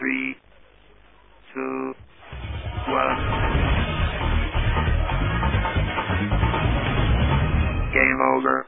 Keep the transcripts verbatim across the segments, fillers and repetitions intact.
three, two, one. Game over.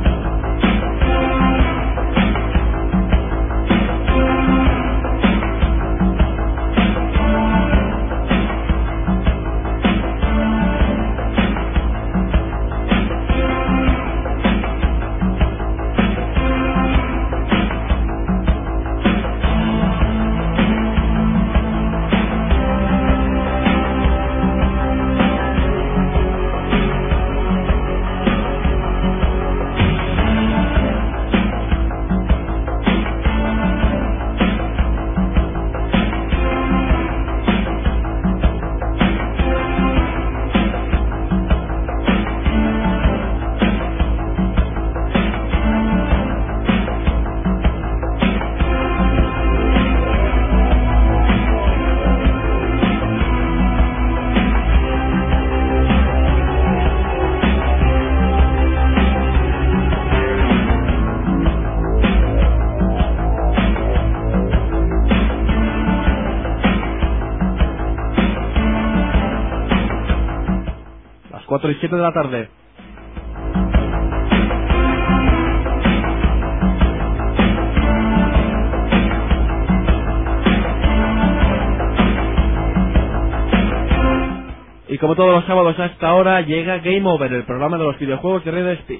cuatro y siete de la tarde. Y como todos los sábados a esta hora llega Game Over, el programa de los videojuegos de Radio Despí.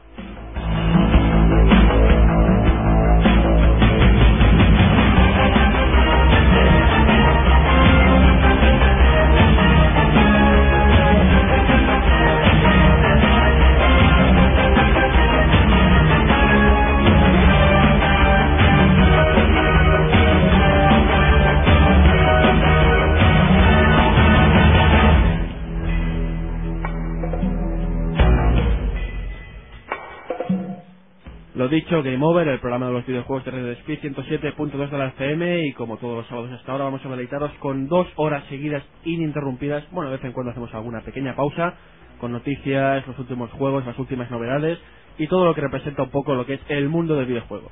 Lo dicho, Game Over, el programa de los videojuegos de Radio Despí, ciento siete punto dos de la F M, y como todos los sábados hasta ahora vamos a deleitaros con dos horas seguidas ininterrumpidas. Bueno, de vez en cuando hacemos alguna pequeña pausa con noticias, los últimos juegos, las últimas novedades y todo lo que representa un poco lo que es el mundo del videojuego.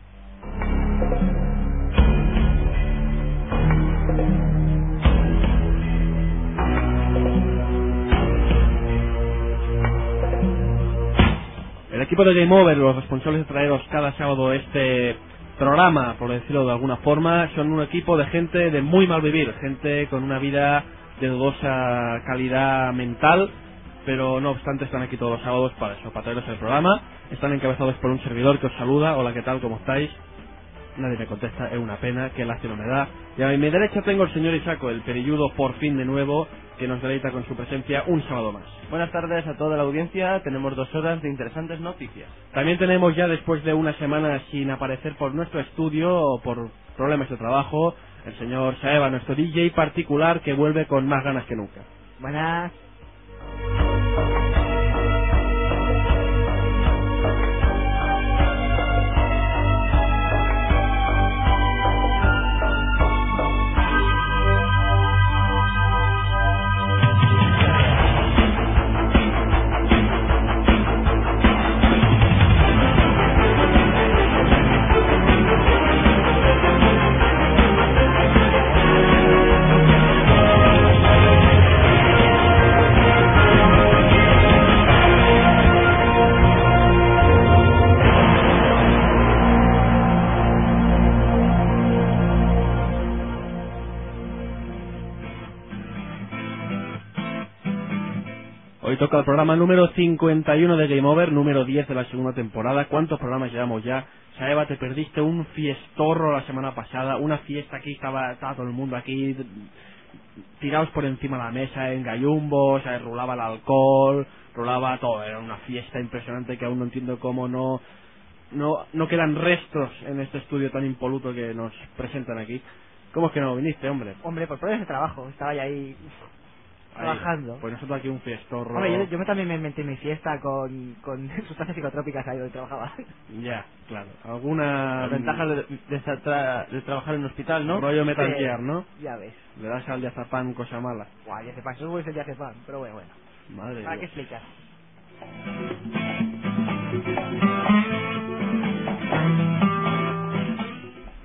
El equipo de Game Over, los responsables de traeros cada sábado este programa, por decirlo de alguna forma, son un equipo de gente de muy mal vivir, gente con una vida de dudosa calidad mental, pero no obstante están aquí todos los sábados para eso, para traeros el programa. Están encabezados por un servidor que os saluda. Hola, ¿qué tal? ¿Cómo estáis? Nadie me contesta, es una pena, qué lástima me da. Y a mi derecha tengo el señor Isaco, el perilludo por fin de nuevo, que nos deleita con su presencia un sábado más. Buenas tardes a toda la audiencia, tenemos dos horas de interesantes noticias. También tenemos ya, después de una semana sin aparecer por nuestro estudio o por problemas de trabajo, el señor Saeva, nuestro D J particular, que vuelve con más ganas que nunca. Buenas. Hoy toca el programa número cincuenta y uno de Game Over, número diez de la segunda temporada. ¿Cuántos programas llevamos ya? Saeva, te perdiste un fiestorro la semana pasada, una fiesta aquí, estaba, estaba todo el mundo aquí tirados por encima de la mesa en gallumbos, ¿sabes? Rulaba el alcohol, rulaba todo, era una fiesta impresionante que aún no entiendo cómo no, no, no quedan restos en este estudio tan impoluto que nos presentan aquí. ¿Cómo es que no viniste, hombre? Hombre, por problemas de trabajo, estaba ya ahí... trabajando. Ahí, pues nosotros aquí un fiestorro. Hombre, yo, yo me también me metí en mi fiesta con, con sustancias psicotrópicas ahí donde trabajaba. Ya, claro. Alguna... Las ventajas de, de, tra de trabajar en un hospital, ¿no? Rollo Metal Sí, Gear, ¿no? Ya ves. Le das al diazapam cosa mala. Guau, diazepam, eso es el diazepam, pero bueno, bueno. Madre ¿Para qué Dios. explicas?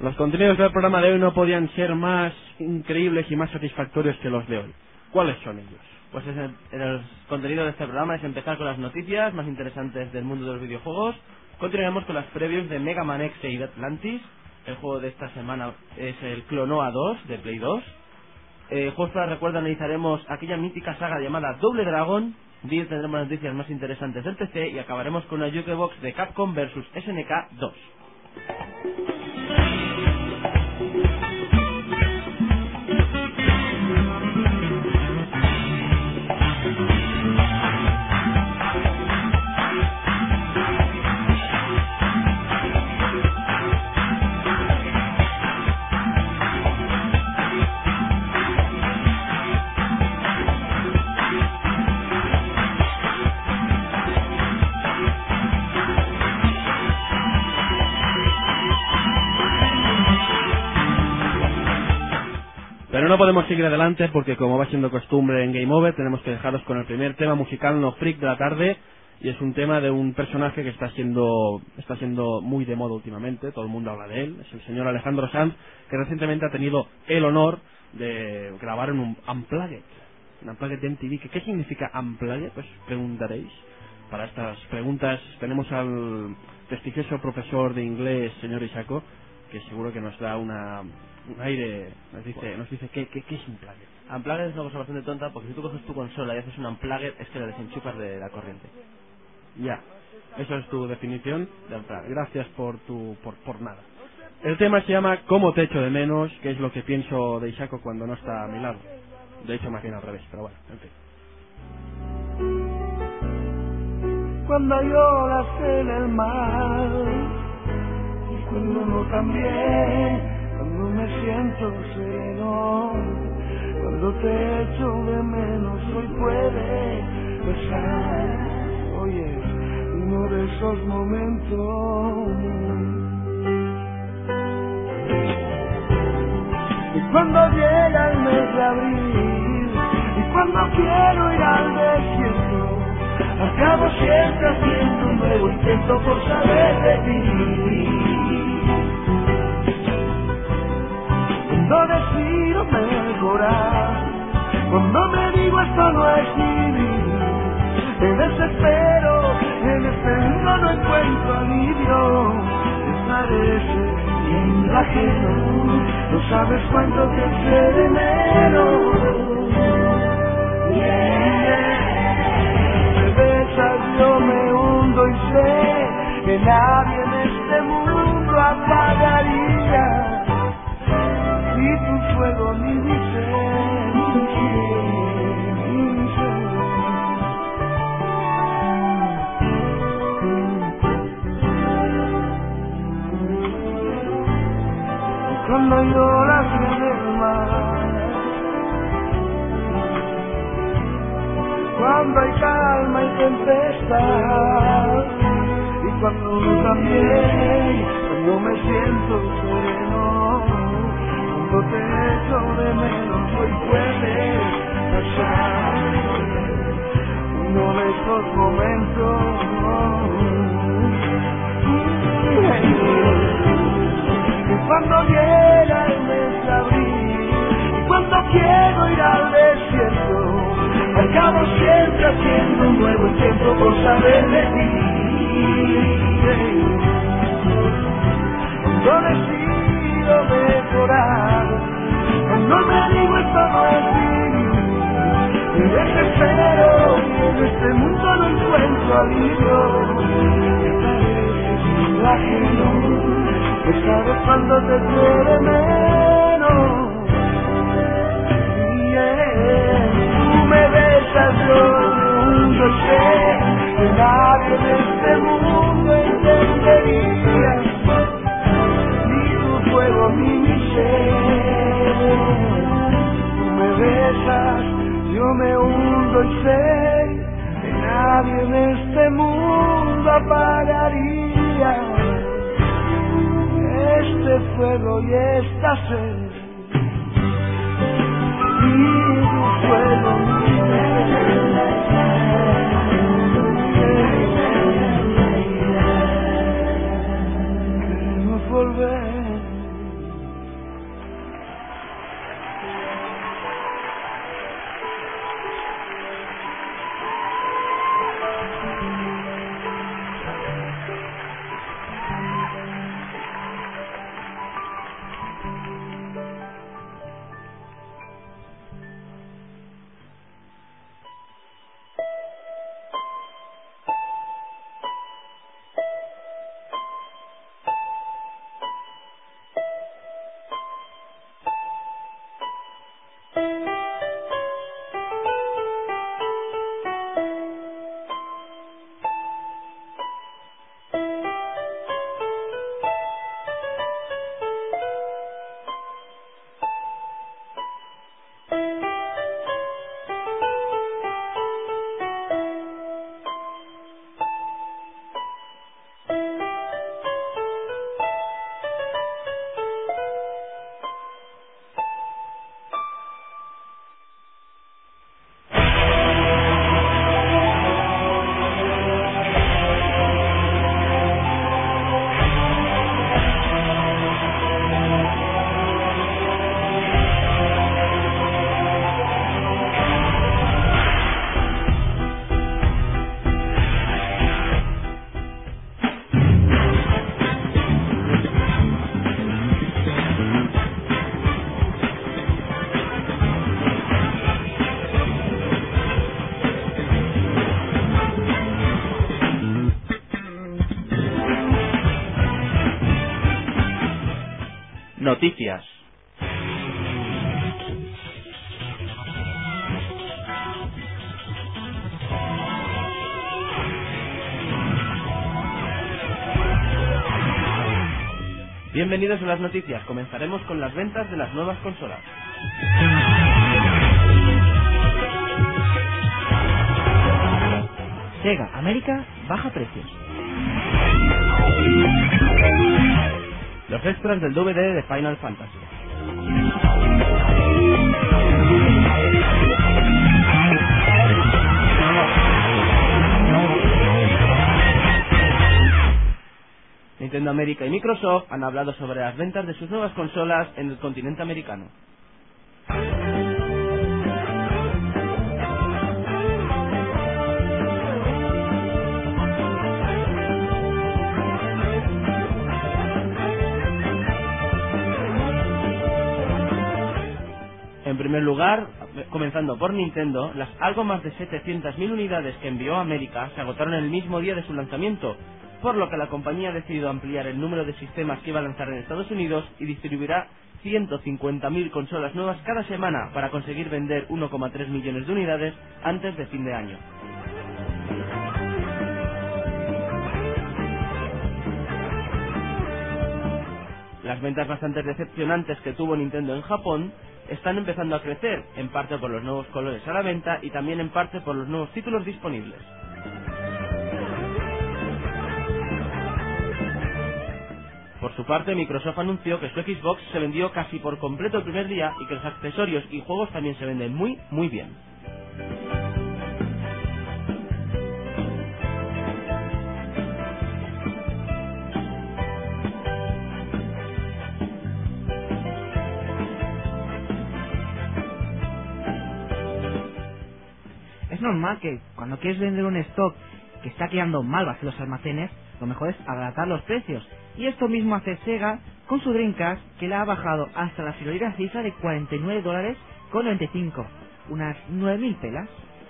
Los contenidos del programa de hoy no podían ser más increíbles y más satisfactorios que los de hoy. ¿Cuáles son ellos? Pues es el, el contenido de este programa es empezar con las noticias más interesantes del mundo de los videojuegos. Continuaremos con las previews de Mega Man X y Atlantis. El juego de esta semana es el Clonoa dos de Play dos. Eh, juegos para recuerdo, analizaremos aquella mítica saga llamada Double Dragon. Bien, tendremos las noticias más interesantes del P C y acabaremos con una Jukebox de Capcom versus S N K dos. Pero no podemos seguir adelante porque, como va siendo costumbre en Game Over, tenemos que dejaros con el primer tema musical no freak de la tarde, y es un tema de un personaje que está siendo está siendo muy de moda últimamente, todo el mundo habla de él, es el señor Alejandro Sanz, que recientemente ha tenido el honor de grabar en un Unplugged, un Unplugged de M T V. ¿Qué, ¿Qué significa Unplugged? Pues preguntaréis. Para estas preguntas tenemos al prestigioso profesor de inglés, señor Isako, que seguro que nos da una... un aire, nos dice, nos dice ¿qué, qué, qué es un Unplugged? Unplugged es una cosa bastante tonta porque si tú coges tu consola y haces un Unplugged es que la desenchufas de la corriente. Ya, eso es tu definición de Unplugged. Gracias por tu, por, por nada. El tema se llama ¿Cómo te echo de menos?, que es lo que pienso de Isako cuando no está a mi lado. De hecho, más bien al revés, pero bueno, en fin. Cuando lloras en el mar y cuando no también, cuando me siento sereno, cuando te echo de menos, hoy puede pasar. Oye, uno de esos momentos. Y cuando llega el mes de abril y cuando quiero ir al desierto, acabo siempre haciendo un nuevo intento por saber de ti. Cuando decido mejorar, cuando me digo esto no es vivir, me desespero, en este mundo no encuentro alivio, me parece bien ajeno, no sabes cuánto te eché de menos. Yeah. Me besas, yo me hundo y sé que nadie en este mundo apagaría ni tu fuego ni mi ser, ni ser, ni ser. Cuando lloras en el mar, cuando hay calma y tempestad, y cuando también, cuando me siento sereno, cuando te echo de menos, hoy puede pasar uno de esos momentos. Y cuando llega el mes de abril, y cuando quiero ir al desierto, acabo siempre haciendo un nuevo intento por saber de ti. Cuando decido mejorar, cuando me digo esto no es vivir, me desespero, en este mundo no encuentro alivio, me parece ajeno, que sabes cuando te quiere menos. Yeah. Tú me besas, yo me hundo, sé que nadie en este mundo entendería ni tu fuego ni mi ser. Tú me besas, yo me hundo y sé que nadie en este mundo apagaría este fuego y esta sed. Y tu fuego mi queremos volver. noticias. Bienvenidos a las noticias. Comenzaremos con las ventas de las nuevas consolas. Sega América baja precios. Los extras del D V D de Final Fantasy. Nintendo América y Microsoft han hablado sobre las ventas de sus nuevas consolas en el continente americano. En primer lugar, comenzando por Nintendo, las algo más de setecientas mil unidades que envió a América se agotaron el mismo día de su lanzamiento, por lo que la compañía ha decidido ampliar el número de sistemas que iba a lanzar en Estados Unidos y distribuirá ciento cincuenta mil consolas nuevas cada semana para conseguir vender uno coma tres millones de unidades antes de fin de año. Las ventas bastante decepcionantes que tuvo Nintendo en Japón están empezando a crecer, en parte por los nuevos colores a la venta y también en parte por los nuevos títulos disponibles. Por su parte, Microsoft anunció que su Xbox se vendió casi por completo el primer día y que los accesorios y juegos también se venden muy, muy bien. Es normal que cuando quieres vender un stock que está quedando mal vacío los almacenes, lo mejor es abaratar los precios. Y esto mismo hace Sega con su Dreamcast, que la ha bajado hasta la friolera cifra de cuarenta y nueve dólares con noventa y cinco, unas nueve mil pelas.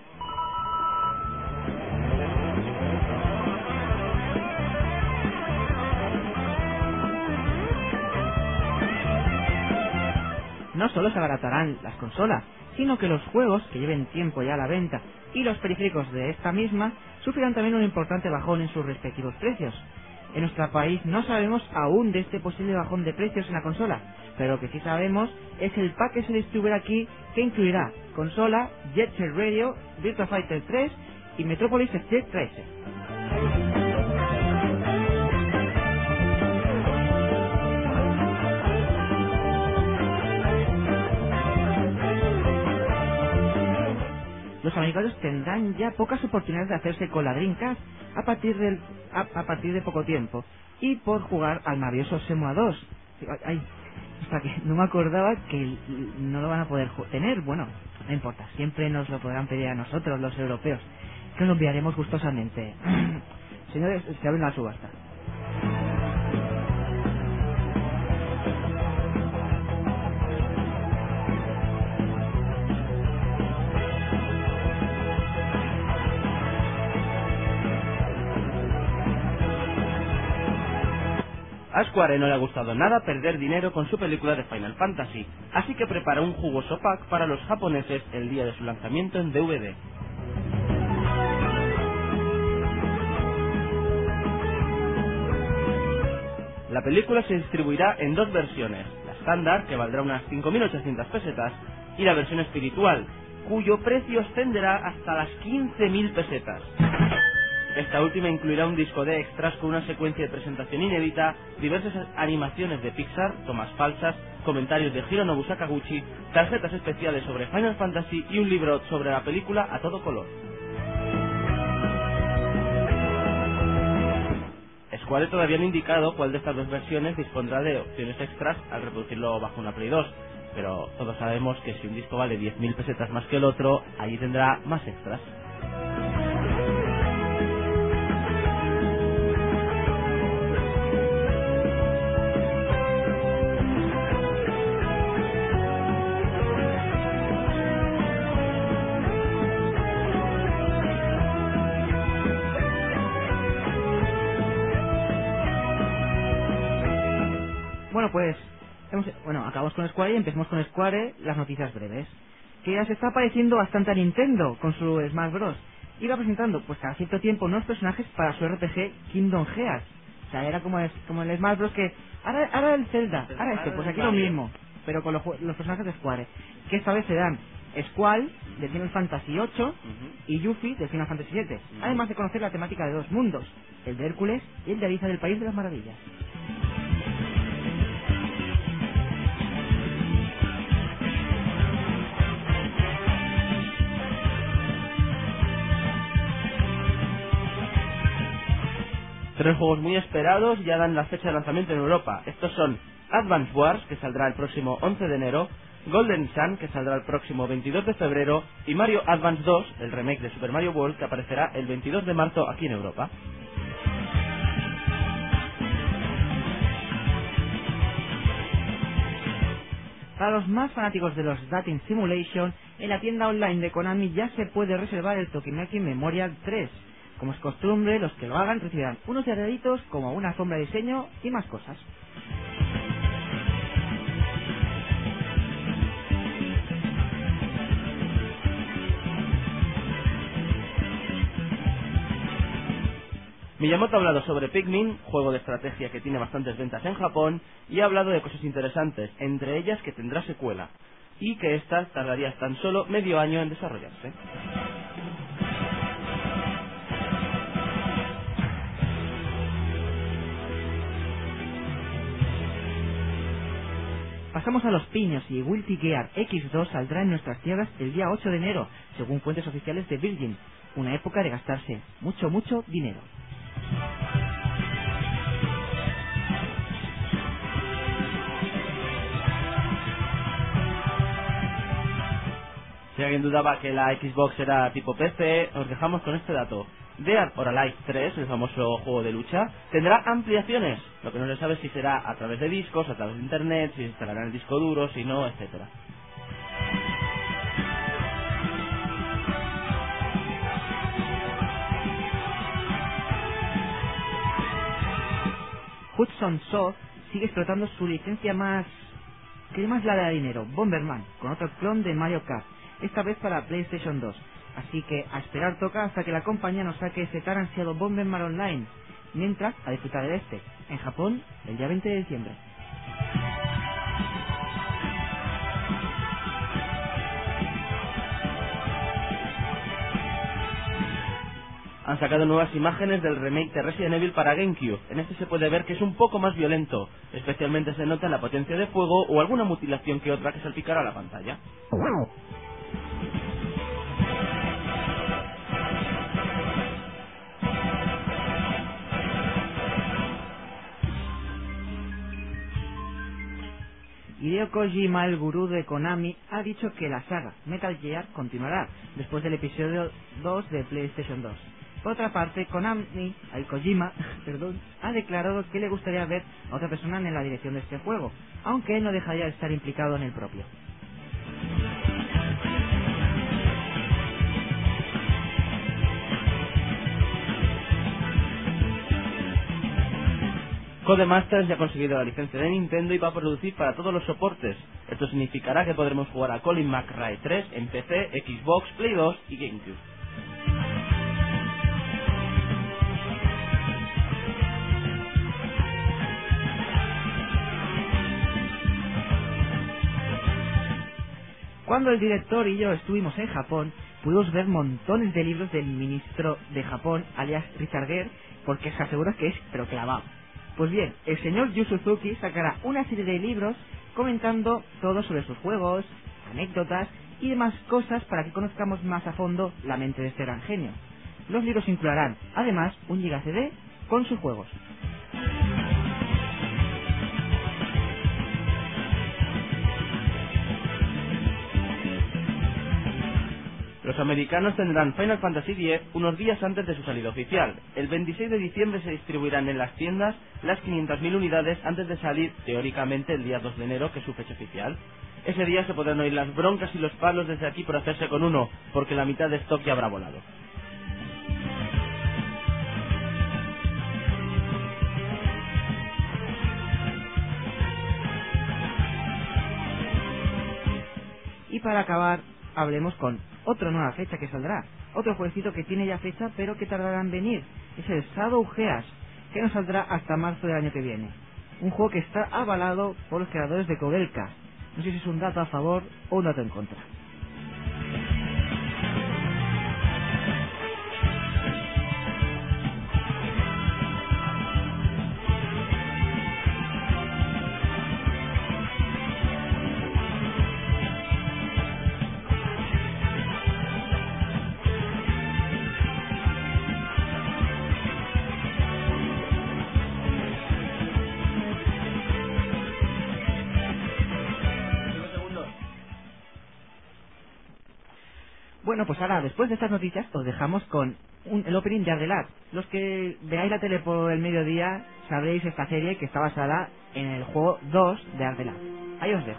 No solo se abaratarán las consolas, sino que los juegos que lleven tiempo ya a la venta y los periféricos de esta misma sufrirán también un importante bajón en sus respectivos precios. En nuestro país no sabemos aún de este posible bajón de precios en la consola, pero lo que sí sabemos es el pack que se distribuirá aquí, que incluirá consola, Jet Set Radio, Virtua Fighter tres y Metropolis Street Racer. Los americanos tendrán ya pocas oportunidades de hacerse con la Dreamcast a partir, del, a, a partir de poco tiempo y por jugar al maravilloso Shenmue dos. Ay, hasta que no me acordaba que no lo van a poder tener. Bueno, no importa, siempre nos lo podrán pedir a nosotros, los europeos, que lo enviaremos gustosamente. Señores, se abre la subasta. A Square no le ha gustado nada perder dinero con su película de Final Fantasy, así que prepara un jugoso pack para los japoneses el día de su lanzamiento en D V D. La película se distribuirá en dos versiones, la estándar, que valdrá unas cinco mil ochocientas pesetas, y la versión espiritual, cuyo precio ascenderá hasta las quince mil pesetas. Esta última incluirá un disco de extras con una secuencia de presentación inédita, diversas animaciones de Pixar, tomas falsas, comentarios de Hironobu Sakaguchi, tarjetas especiales sobre Final Fantasy y un libro sobre la película a todo color. Square todavía no ha indicado cuál de estas dos versiones dispondrá de opciones extras al reproducirlo bajo una Play dos, pero todos sabemos que si un disco vale diez mil pesetas más que el otro, allí tendrá más extras. Bueno, pues hemos, bueno, acabamos con Square y empezamos con Square, las noticias breves. Que ya se está pareciendo bastante a Nintendo con su Smash Bros. Iba presentando, pues cada cierto tiempo, nuevos personajes para su R P G Kingdom Hearts. O sea, era como, es, como el Smash Bros. Que ahora, ahora el Zelda, ahora este, pues aquí lo mismo, pero con los, los personajes de Square. Que esta vez serán Squall de Final Fantasy ocho uh-huh. y Yuffie de Final Fantasy siete, uh-huh. además de conocer la temática de dos mundos, el de Hércules y el de Alicia del País de las Maravillas. Tres juegos muy esperados ya dan la fecha de lanzamiento en Europa. Estos son Advance Wars, que saldrá el próximo once de enero, Golden Sun, que saldrá el próximo veintidós de febrero, y Mario Advance dos, el remake de Super Mario World, que aparecerá el veintidós de marzo aquí en Europa. Para los más fanáticos de los Dating Simulation, en la tienda online de Konami ya se puede reservar el Tokimeki Memorial tres. Como es costumbre, los que lo hagan recibirán unos regalitos como una sombra de diseño y más cosas. Miyamoto ha hablado sobre Pikmin, juego de estrategia que tiene bastantes ventas en Japón, y ha hablado de cosas interesantes, entre ellas que tendrá secuela, y que esta tardaría tan solo medio año en desarrollarse. Pasamos a los piños y Guilty Gear equis dos saldrá en nuestras tierras el día ocho de enero, según fuentes oficiales de Virgin, una época de gastarse mucho, mucho dinero. Si alguien dudaba que la Xbox era tipo P C, os dejamos con este dato. Dead or Alive tres, el famoso juego de lucha, tendrá ampliaciones. Lo que no se sabe es si será a través de discos, a través de internet, si se instalará en el disco duro, si no, etcétera. Hudson Soft sigue explotando su licencia más... que más la da dinero, Bomberman, con otro clon de Mario Kart, esta vez para PlayStation dos. Así que a esperar toca hasta que la compañía nos saque ese tan ansiado Bomberman Online. Mientras, a disfrutar de este, en Japón, el día veinte de diciembre. Han sacado nuevas imágenes del remake de Resident Evil para GameCube. En este se puede ver que es un poco más violento. Especialmente se nota la potencia de fuego o alguna mutilación que otra que salpicará la pantalla. Hideo Kojima, el gurú de Konami, ha dicho que la saga Metal Gear continuará después del episodio dos de PlayStation dos. Por otra parte, Konami, el Kojima, perdón, ha declarado que le gustaría ver a otra persona en la dirección de este juego, aunque él no dejaría de estar implicado en el propio. Codemasters ya ha conseguido la licencia de Nintendo y va a producir para todos los soportes. Esto significará que podremos jugar a Colin McRae tres en P C, Xbox, Play dos y GameCube. Cuando el director y yo estuvimos en Japón, pudimos ver montones de libros del ministro de Japón, alias Richard Gere, porque se asegura que es pero clavado. Pues bien, el señor Yu Suzuki sacará una serie de libros comentando todo sobre sus juegos, anécdotas y demás cosas para que conozcamos más a fondo la mente de este gran genio. Los libros incluirán, además, un giga C D con sus juegos. Los americanos tendrán Final Fantasy diez unos días antes de su salida oficial. El veintiséis de diciembre se distribuirán en las tiendas las quinientas mil unidades antes de salir, teóricamente, el día dos de enero, que es su fecha oficial. Ese día se podrán oír las broncas y los palos desde aquí por hacerse con uno, porque la mitad de stock ya habrá volado. para acabar, hablemos con otra nueva fecha que saldrá. Otro jueguecito que tiene ya fecha, pero que tardará en venir. Es el Shadow Heas, que no saldrá hasta marzo del año que viene. Un juego que está avalado por los creadores de Kodelka. No sé si es un dato a favor o un dato en contra. Bueno, pues ahora, después de estas noticias, os dejamos con un, el opening de Ardelat. Los que veáis la tele por el mediodía sabréis esta serie que está basada en el juego dos de Ardelat. Ahí os dejo.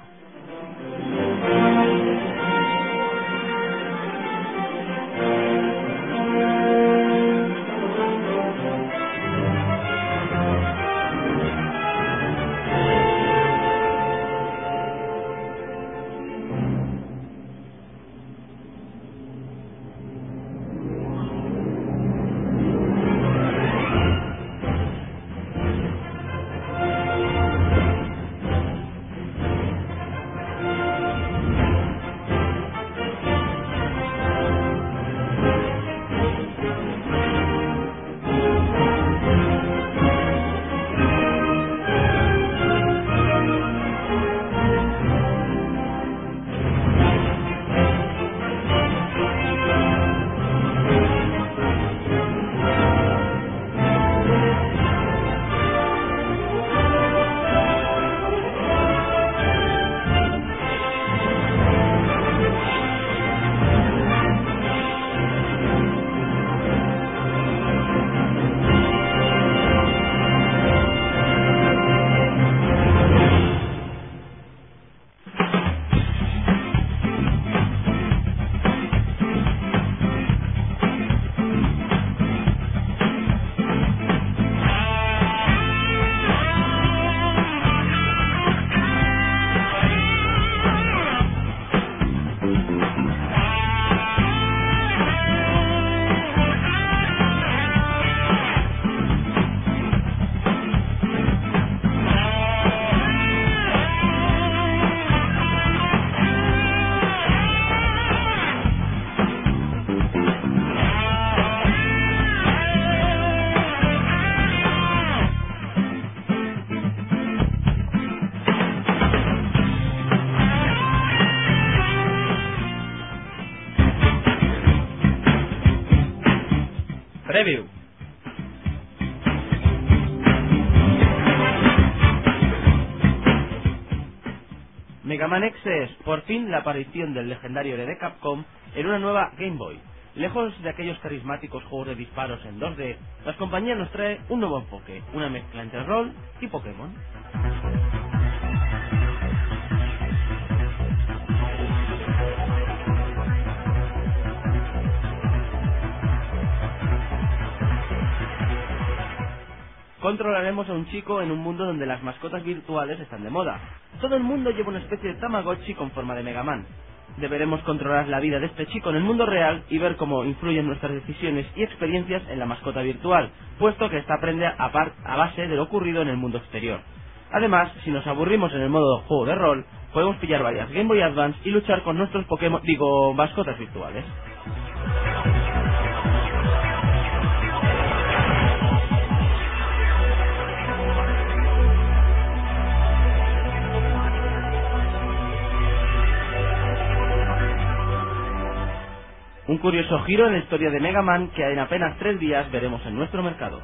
Preview. Mega Man X es, por fin, la aparición del legendario héroe de Capcom en una nueva Game Boy. Lejos de aquellos carismáticos juegos de disparos en dos D, la compañía nos trae un nuevo enfoque, una mezcla entre rol y Pokémon. Controlaremos a un chico en un mundo donde las mascotas virtuales están de moda. Todo el mundo lleva una especie de Tamagotchi con forma de Mega Man. Deberemos controlar la vida de este chico en el mundo real y ver cómo influyen nuestras decisiones y experiencias en la mascota virtual, puesto que esta aprende a, par a base de lo ocurrido en el mundo exterior. Además, si nos aburrimos en el modo juego de rol, podemos pillar varias Game Boy Advance y luchar con nuestros Pokémon, digo, mascotas virtuales. Un curioso giro en la historia de Mega Man que en apenas tres días veremos en nuestro mercado.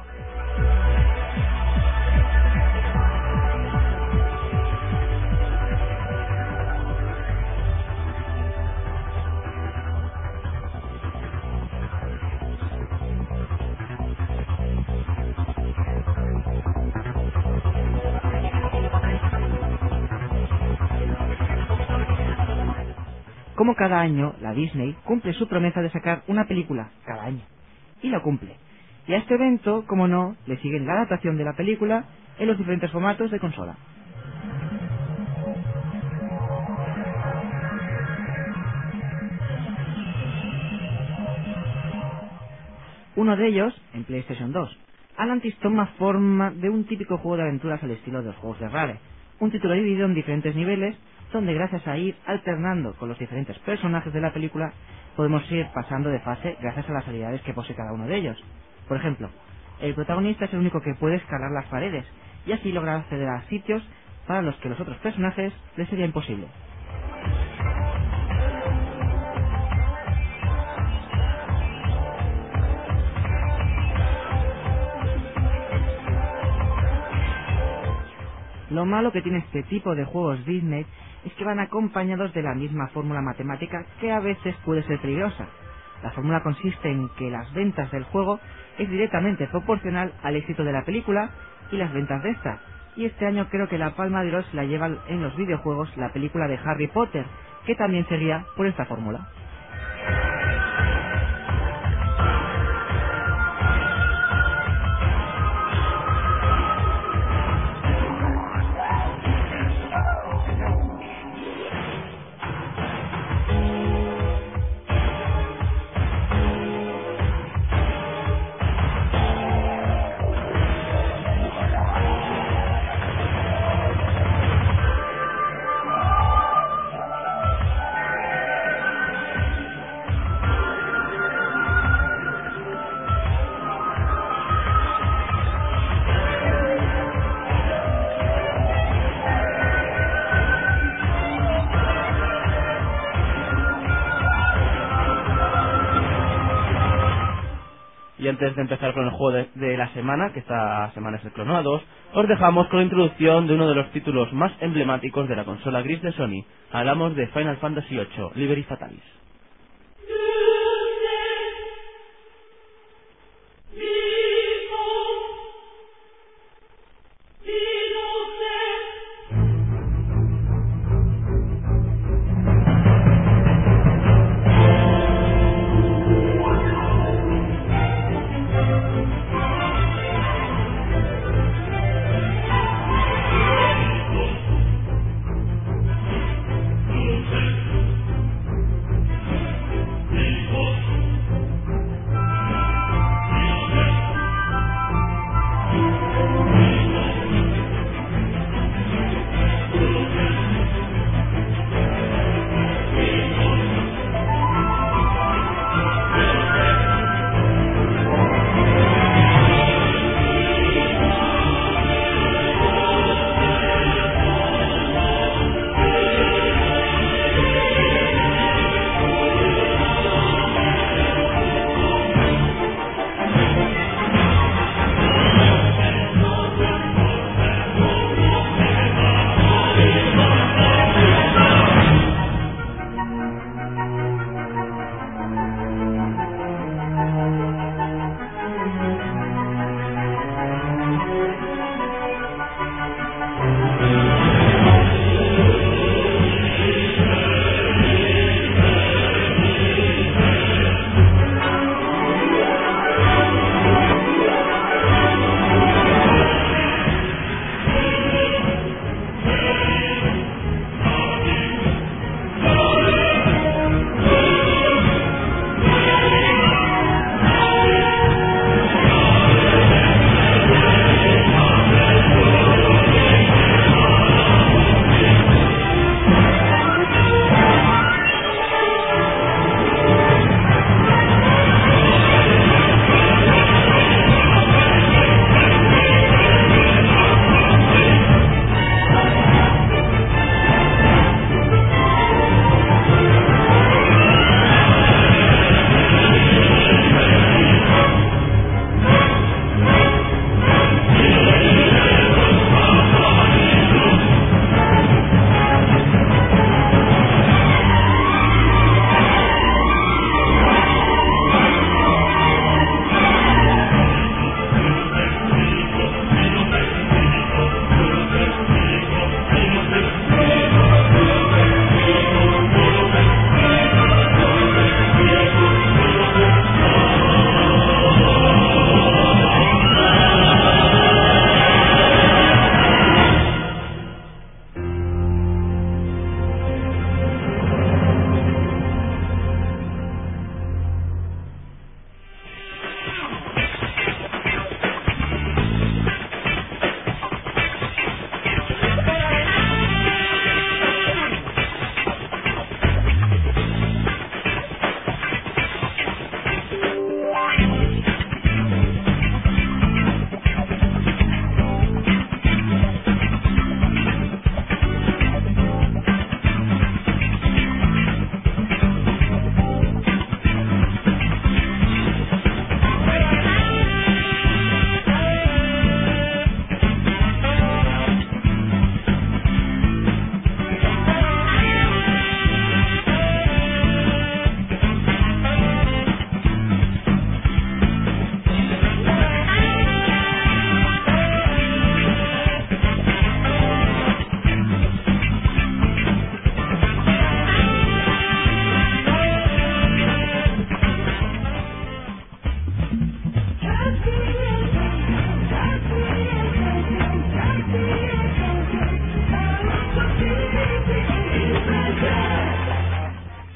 Como cada año, la Disney cumple su promesa de sacar una película cada año. Y la cumple. Y a este evento, como no, le siguen la adaptación de la película en los diferentes formatos de consola. Uno de ellos, en PlayStation dos. Atlantis toma forma de un típico juego de aventuras al estilo de los juegos de Rare, un título dividido en diferentes niveles, donde gracias a ir alternando con los diferentes personajes de la película, podemos ir pasando de fase gracias a las habilidades que posee cada uno de ellos. Por ejemplo, el protagonista es el único que puede escalar las paredes, y así lograr acceder a sitios para los que los otros personajes les sería imposible. Lo malo que tiene este tipo de juegos Disney es que van acompañados de la misma fórmula matemática que a veces puede ser peligrosa. La fórmula consiste en que las ventas del juego es directamente proporcional al éxito de la película y las ventas de esta. Y este año creo que la palma de oro se la lleva en los videojuegos la película de Harry Potter, que también seguía por esta fórmula. Y antes de empezar con el juego de, de la semana, que esta semana es el Clonoa dos, os dejamos con la introducción de uno de los títulos más emblemáticos de la consola gris de Sony. Hablamos de Final Fantasy ocho, Liberi Fatalis.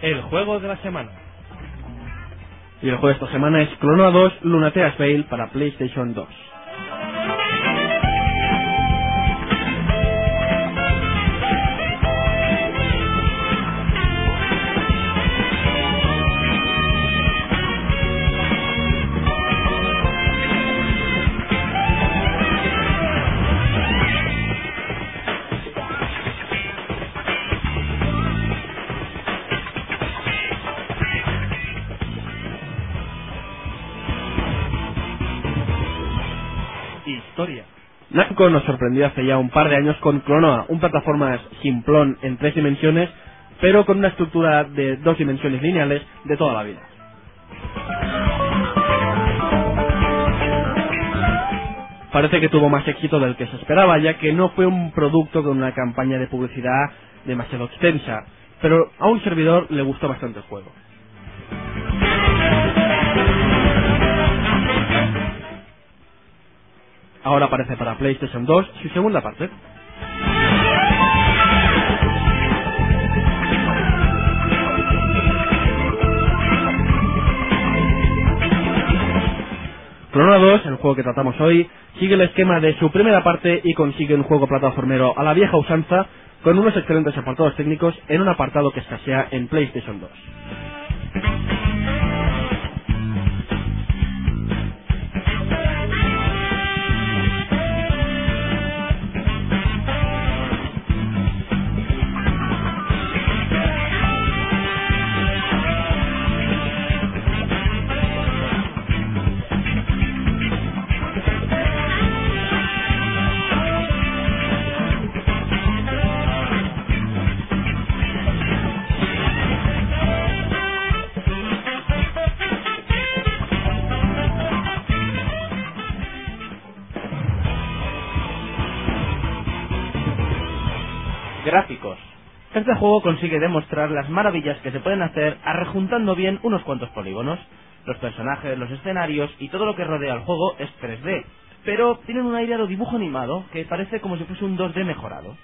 el juego de la semana. Y el juego de esta semana es Klonoa dos Lunatea's Veil para PlayStation dos. Historia. Namco nos sorprendió hace ya un par de años con Klonoa, un plataforma simplón en tres dimensiones, pero con una estructura de dos dimensiones lineales de toda la vida. Parece que tuvo más éxito del que se esperaba, ya que no fue un producto con una campaña de publicidad demasiado extensa, pero a un servidor le gustó bastante el juego. Ahora aparece para PlayStation dos su segunda parte. Klonoa dos, el juego que tratamos hoy, sigue el esquema de su primera parte y consigue un juego plataformero a la vieja usanza, con unos excelentes apartados técnicos en un apartado que escasea en PlayStation dos. Gráficos. Este juego consigue demostrar las maravillas que se pueden hacer arrejuntando bien unos cuantos polígonos. Los personajes, los escenarios y todo lo que rodea al juego es tres D, pero tienen un aire de dibujo animado que parece como si fuese un dos D mejorado.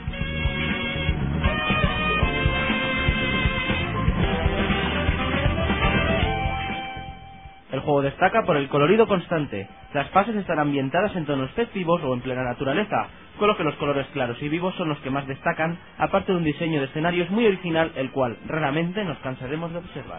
El juego destaca por el colorido constante. Las fases están ambientadas en tonos festivos o en plena naturaleza, con lo que los colores claros y vivos son los que más destacan, aparte de un diseño de escenarios muy original, el cual raramente nos cansaremos de observar.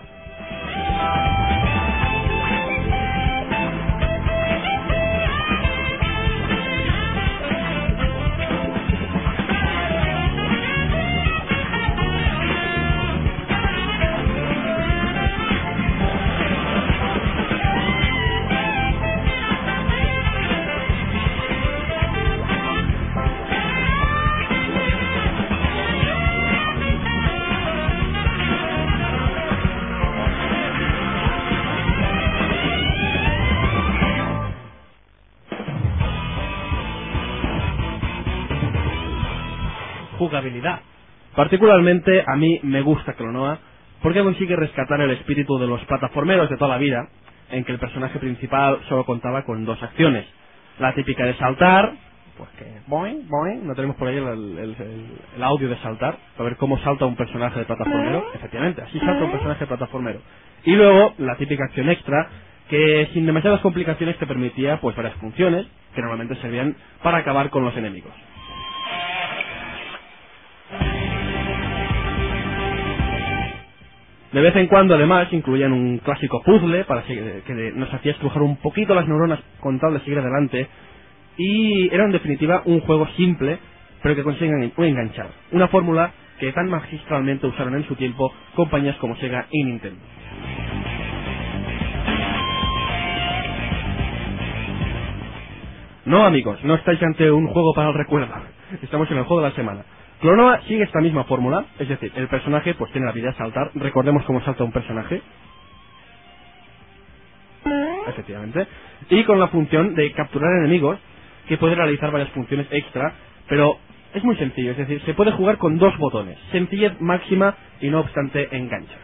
Jugabilidad. Particularmente a mí me gusta Klonoa porque consigue rescatar el espíritu de los plataformeros de toda la vida, en que el personaje principal solo contaba con dos acciones. La típica de saltar, pues que boing, boing, no tenemos por ahí el, el, el, el audio de saltar, para ver cómo salta un personaje de plataformero. Efectivamente, así salta un personaje de plataformero. Y luego la típica acción extra, que sin demasiadas complicaciones te permitía pues varias funciones, que normalmente servían para acabar con los enemigos. De vez en cuando, además, incluían un clásico puzzle para que nos hacía estrujar un poquito las neuronas con tal de seguir adelante, y era en definitiva un juego simple, pero que consiguen enganchar. Una fórmula que tan magistralmente usaron en su tiempo compañías como Sega y Nintendo. No, amigos, no estáis ante un juego para el recuerdo. Estamos en el juego de la semana. Klonoa sigue esta misma fórmula, es decir, el personaje pues tiene la habilidad de saltar. Recordemos cómo salta un personaje. Efectivamente. Y con la función de capturar enemigos, que puede realizar varias funciones extra, pero es muy sencillo, es decir, se puede jugar con dos botones. Sencillez máxima y no obstante engancha.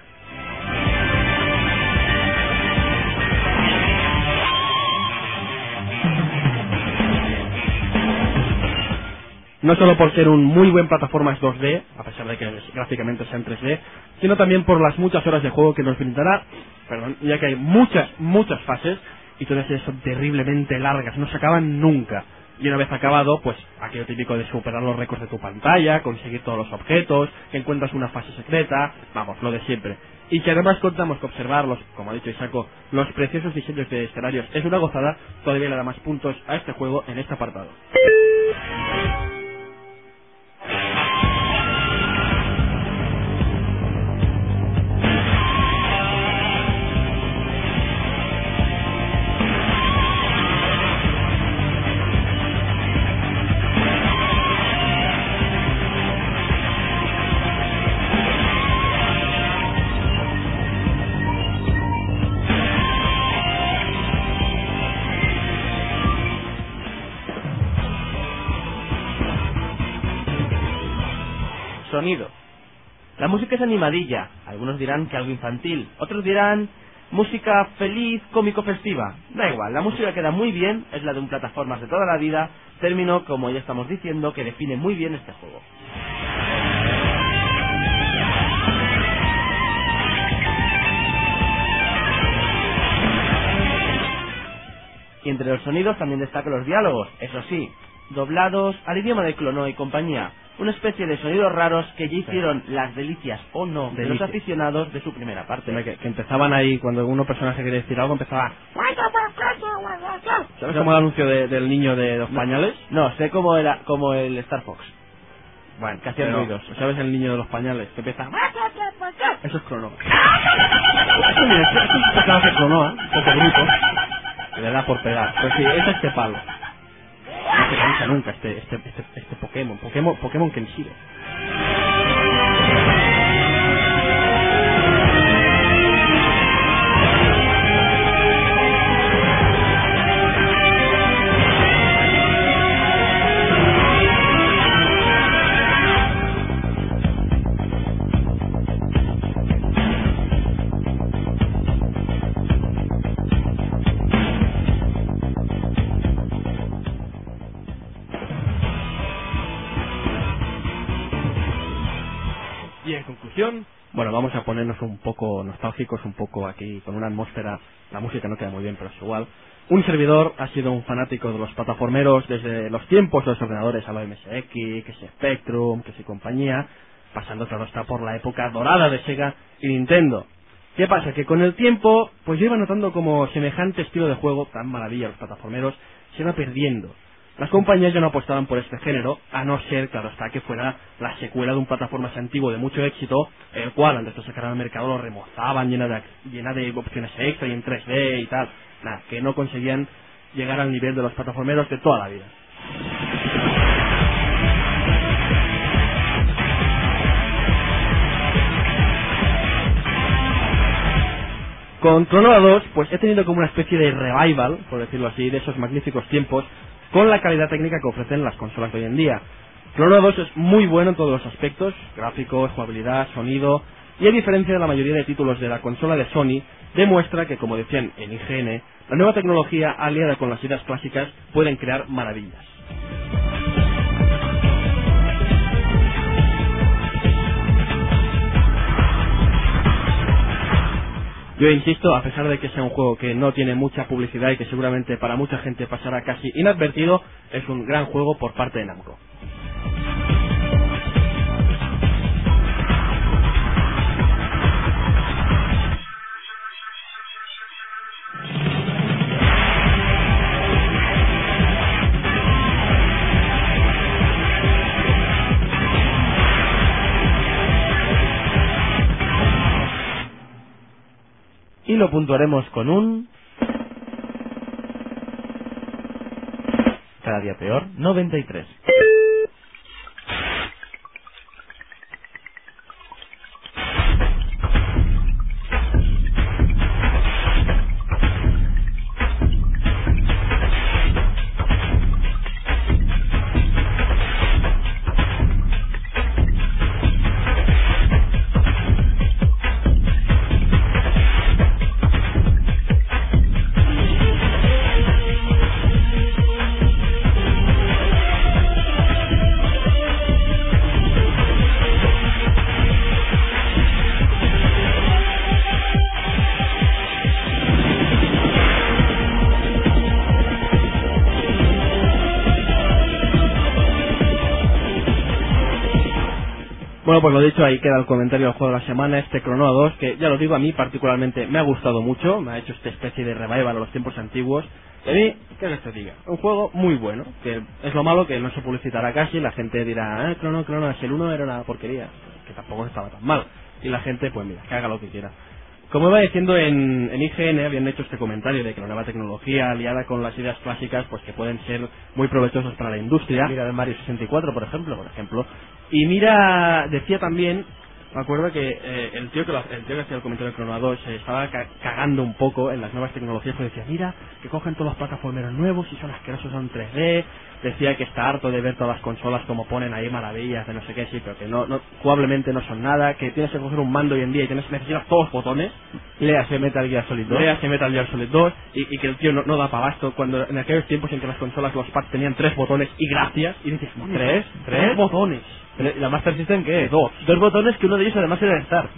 no solo por ser un muy buen plataformas dos D, a pesar de que gráficamente sea en tres D, sino también por las muchas horas de juego que nos brindará, perdón, ya que hay muchas, muchas fases, y todas ellas son terriblemente largas, no se acaban nunca. Y una vez acabado, pues aquello típico de superar los récords de tu pantalla, conseguir todos los objetos, que encuentras una fase secreta, vamos, lo de siempre. Y que además contamos que observarlos, como ha dicho Isako, los preciosos diseños de escenarios es una gozada, todavía le da más puntos a este juego en este apartado. Sonido. La música es animadilla, algunos dirán que algo infantil, otros dirán música feliz, cómico, festiva. Da igual, la música queda muy bien, es la de un plataformas de toda la vida, término, como ya estamos diciendo, que define muy bien este juego. Y entre los sonidos también destacan los diálogos, eso sí, doblados al idioma de Clonoa y compañía, una especie de sonidos raros que ya hicieron las delicias o no de los aficionados de su primera parte. Que, que empezaban ahí, cuando uno personaje quería decir algo, empezaba... ¿Sabes cómo el anuncio de, del niño de los pañales? No, sé cómo era, como el Star Fox. Bueno, que hacían pero, ruidos. ¿sabes el niño de los pañales? Que empieza... Eso es Clonoa. Eso es un personaje Clonoa, un poco bruto, que le da por pegar. Pues sí, es este palo. No se cansa nunca este, este, este, este Pokémon, Pokémon, Pokémon Kenshiro. Y en conclusión, bueno, vamos a ponernos un poco nostálgicos, un poco aquí con una atmósfera. La música no queda muy bien, pero es igual. Un servidor ha sido un fanático de los plataformeros desde los tiempos de los ordenadores, a lo M S X, que si Spectrum, que si compañía, pasando claro está por la época dorada de Sega y Nintendo. ¿Qué pasa? Que con el tiempo, pues yo iba notando como semejante estilo de juego, tan maravilla los plataformeros, se iba perdiendo. Las compañías ya no apostaban por este género, a no ser, claro está, que fuera la secuela de un plataformas antiguo de mucho éxito, el cual antes de sacar al mercado lo remozaban llena de, llena de opciones extra y en tres D y tal. Nada, que no conseguían llegar al nivel de los plataformeros de toda la vida. Con Clonoa dos, pues he tenido como una especie de revival, por decirlo así, de esos magníficos tiempos, con la calidad técnica que ofrecen las consolas de hoy en día. Clonoa dos es muy bueno en todos los aspectos, gráficos, jugabilidad, sonido, y a diferencia de la mayoría de títulos de la consola de Sony, demuestra que, como decían en I G N, la nueva tecnología aliada con las ideas clásicas pueden crear maravillas. Yo insisto, a pesar de que sea un juego que no tiene mucha publicidad y que seguramente para mucha gente pasará casi inadvertido, es un gran juego por parte de Namco. Y lo puntuaremos con un... Cada día peor, noventa y tres. Bueno, pues lo dicho, ahí queda el comentario del juego de la semana, este Klonoa dos, que ya lo digo, a mí particularmente me ha gustado mucho, me ha hecho esta especie de revival a los tiempos antiguos. Y a mí, ¿qué les te diga? Un juego muy bueno, que es lo malo que no se publicitará casi, la gente dirá, ah, Klonoa, Klonoa, si el uno era una porquería, que tampoco estaba tan mal. Y la gente, pues mira, que haga lo que quiera. Como iba diciendo, en, en I G N habían hecho este comentario de que la nueva tecnología aliada con las ideas clásicas pues que pueden ser muy provechosos para la industria. Mira el Mario sesenta y cuatro, por ejemplo. Por ejemplo. Y mira, decía también, me acuerdo que eh, el tío que lo, el tío que hacía el comentario de Klonoa dos se estaba ca cagando un poco en las nuevas tecnologías, porque decía, mira, que cogen todos los plataformeros nuevos y son asquerosos, son tres D. Decía que está harto de ver todas las consolas como ponen ahí maravillas de no sé qué, sí, pero que no, no jugablemente no son nada, que tienes que coger un mando hoy en día y tienes, necesitas todos los botones. Léase Metal Gear Solid dos. Léase Metal Gear Solid dos y, y que el tío no, no da para abasto, cuando en aquellos tiempos en que las consolas, los pads tenían tres botones y gracias, y dices, ¿Tres? ¿Tres? ¿Tres? botones. ¿Y la Master System qué es? Dos. Dos botones que uno de ellos además era el Start.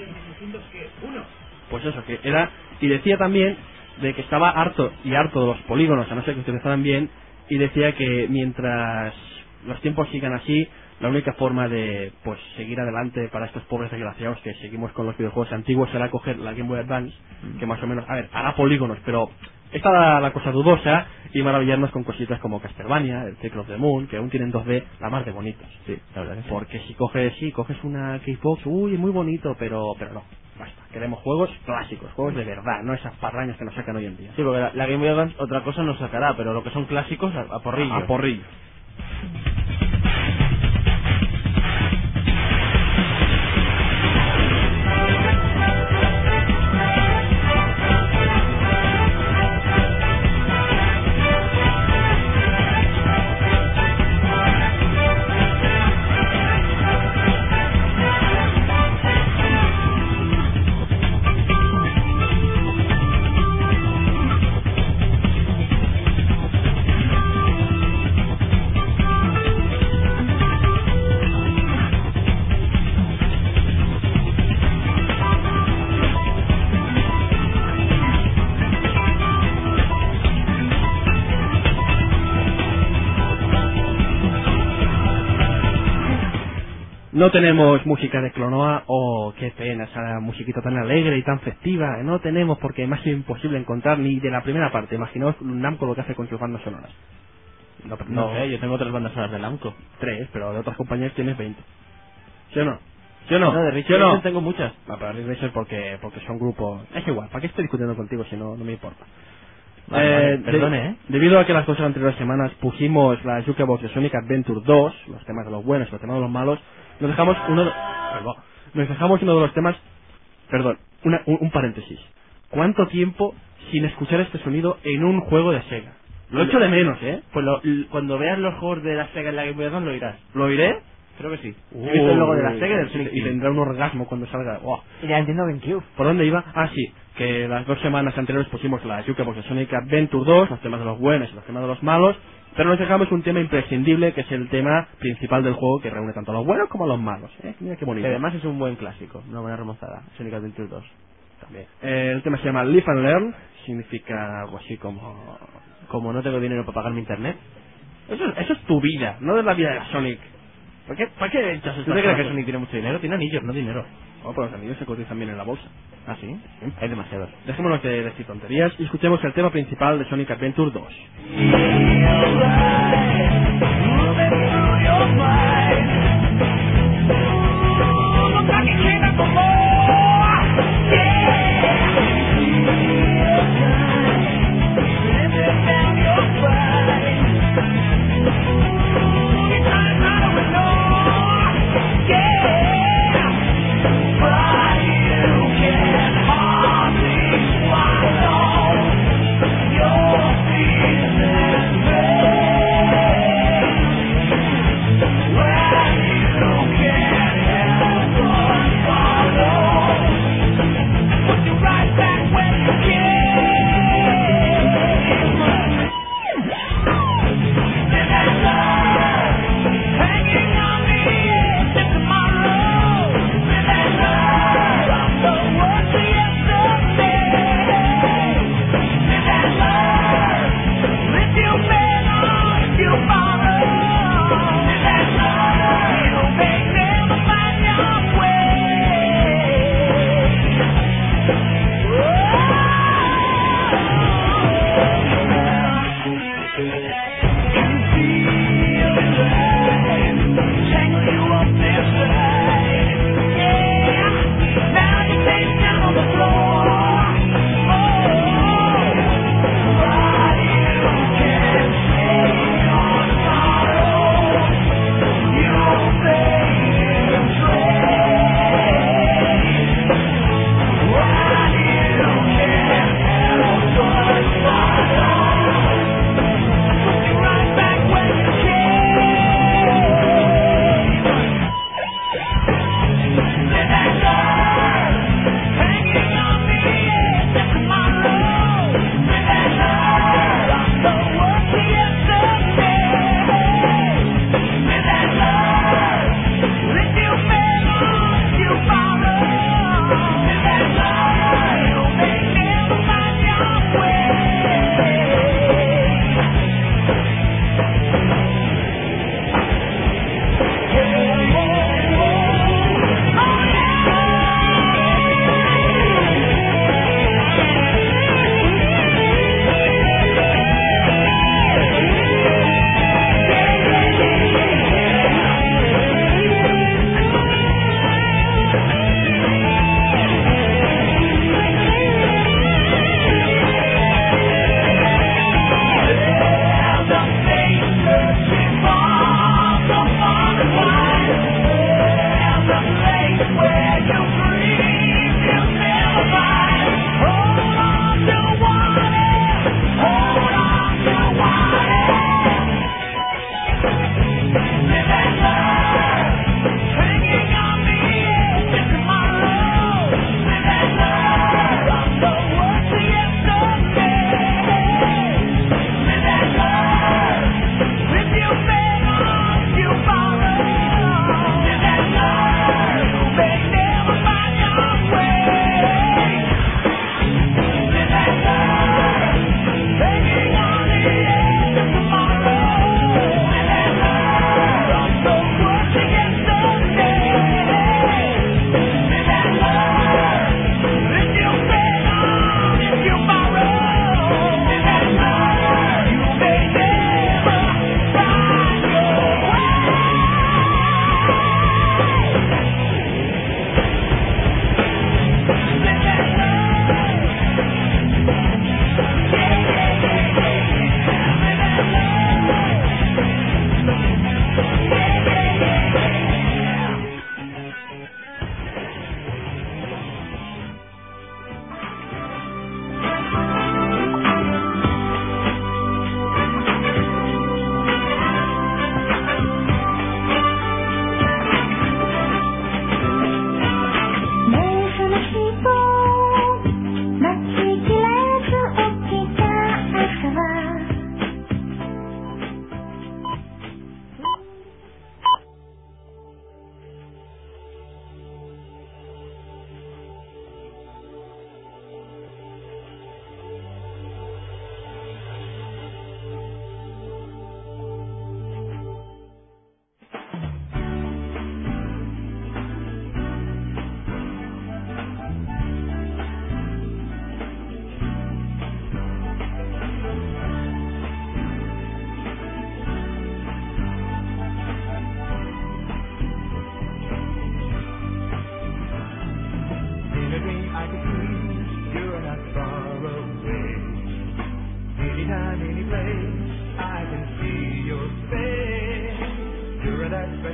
Pues eso, que era... Y decía también de que estaba harto y harto de los polígonos, a no ser que utilizaran bien, y decía que mientras los tiempos sigan así, la única forma de pues seguir adelante para estos pobres desgraciados que seguimos con los videojuegos antiguos será coger la Game Boy Advance, mm. que más o menos, a ver, hará polígonos, pero está la, la cosa dudosa, y maravillarnos con cositas como Castlevania, el Cycle of the Moon, que aún tienen dos D, la más de bonitos. Sí, la verdad que sí. Porque si coges, sí, coges una Xbox, uy, muy bonito, pero pero no, basta. Queremos juegos clásicos, juegos de verdad, no esas parrañas que nos sacan hoy en día. Sí, porque la, la Game Boy Advance otra cosa nos sacará, pero lo que son clásicos, a, a porrillo. A, a porrillo. No tenemos música de Klonoa, oh, qué pena, esa musiquita tan alegre y tan festiva. No tenemos porque me ha sido imposible encontrar ni de la primera parte. Imaginaos Namco lo que hace con sus bandas sonoras. No, no, no sé, yo tengo otras bandas sonoras de Namco. Tres, pero de otras compañías tienes veinte. ¿Sí o no? ¿Sí o no? No, de Rich ¿Sí o no? Racer tengo muchas. No, pero Rich Racer porque, porque son grupos... Es igual, ¿para qué estoy discutiendo contigo si no, no me importa? Vale, eh, vale, perdone, de, ¿eh? Debido a que las cosas anteriores semanas pusimos la Jukebox de Sonic Adventure dos, los temas de los buenos y los temas de los malos, nos dejamos uno de, perdón, nos dejamos uno de los temas, perdón, una, un, un paréntesis. ¿Cuánto tiempo sin escuchar este sonido en un juego de Sega? Lo echo de menos, ¿eh? Pues lo, cuando veas los juegos de la Sega en la Game Boy Advance lo oirás. ¿Lo oiré? Creo que sí. Uh, He visto el logo de la Sega y del Sonic y, y tendrá un orgasmo cuando salga. ¡Wow! Y la Nintendo GameCube. ¿Por dónde iba? Ah, sí, que las dos semanas anteriores pusimos la Jukebox de Sonic Adventure dos, los temas de los buenos y los temas de los malos, pero nos dejamos un tema imprescindible que es el tema principal del juego que reúne tanto a los buenos como a los malos. ¿Eh? Mira qué bonito. Que además es un buen clásico, una buena remontada. Sonic Adventure dos. También. Eh, el tema se llama Live and Learn, significa algo así como... Como no tengo dinero para pagar mi internet. Eso, eso es tu vida, no es la vida de la Sonic. ¿Para qué, para qué echas ¿Tú estas te crees que cosas? Sonic tiene mucho dinero? Tiene anillos, no dinero. Oh, pero los anillos se cotizan bien en la bolsa. ¿Ah, sí? Hay demasiados. Dejémonos de decir tonterías y escuchemos el tema principal de Sonic Adventure dos. Your feelings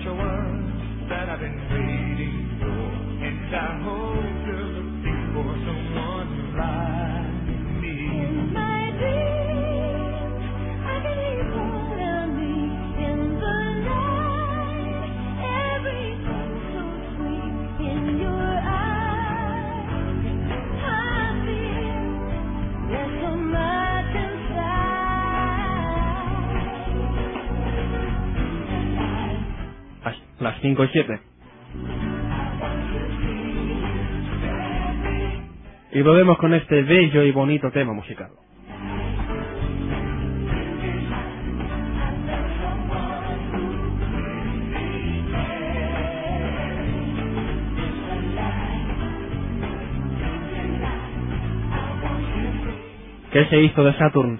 special one that I've been waiting for. And I hope you're looking for someone like me. In my dreams, I believe all of me. In the night, everything so sweet. In your eyes, I feel there's so much inside. Las, las cinco y siete. Y volvemos con este bello y bonito tema musical. ¿Qué se hizo de Saturn?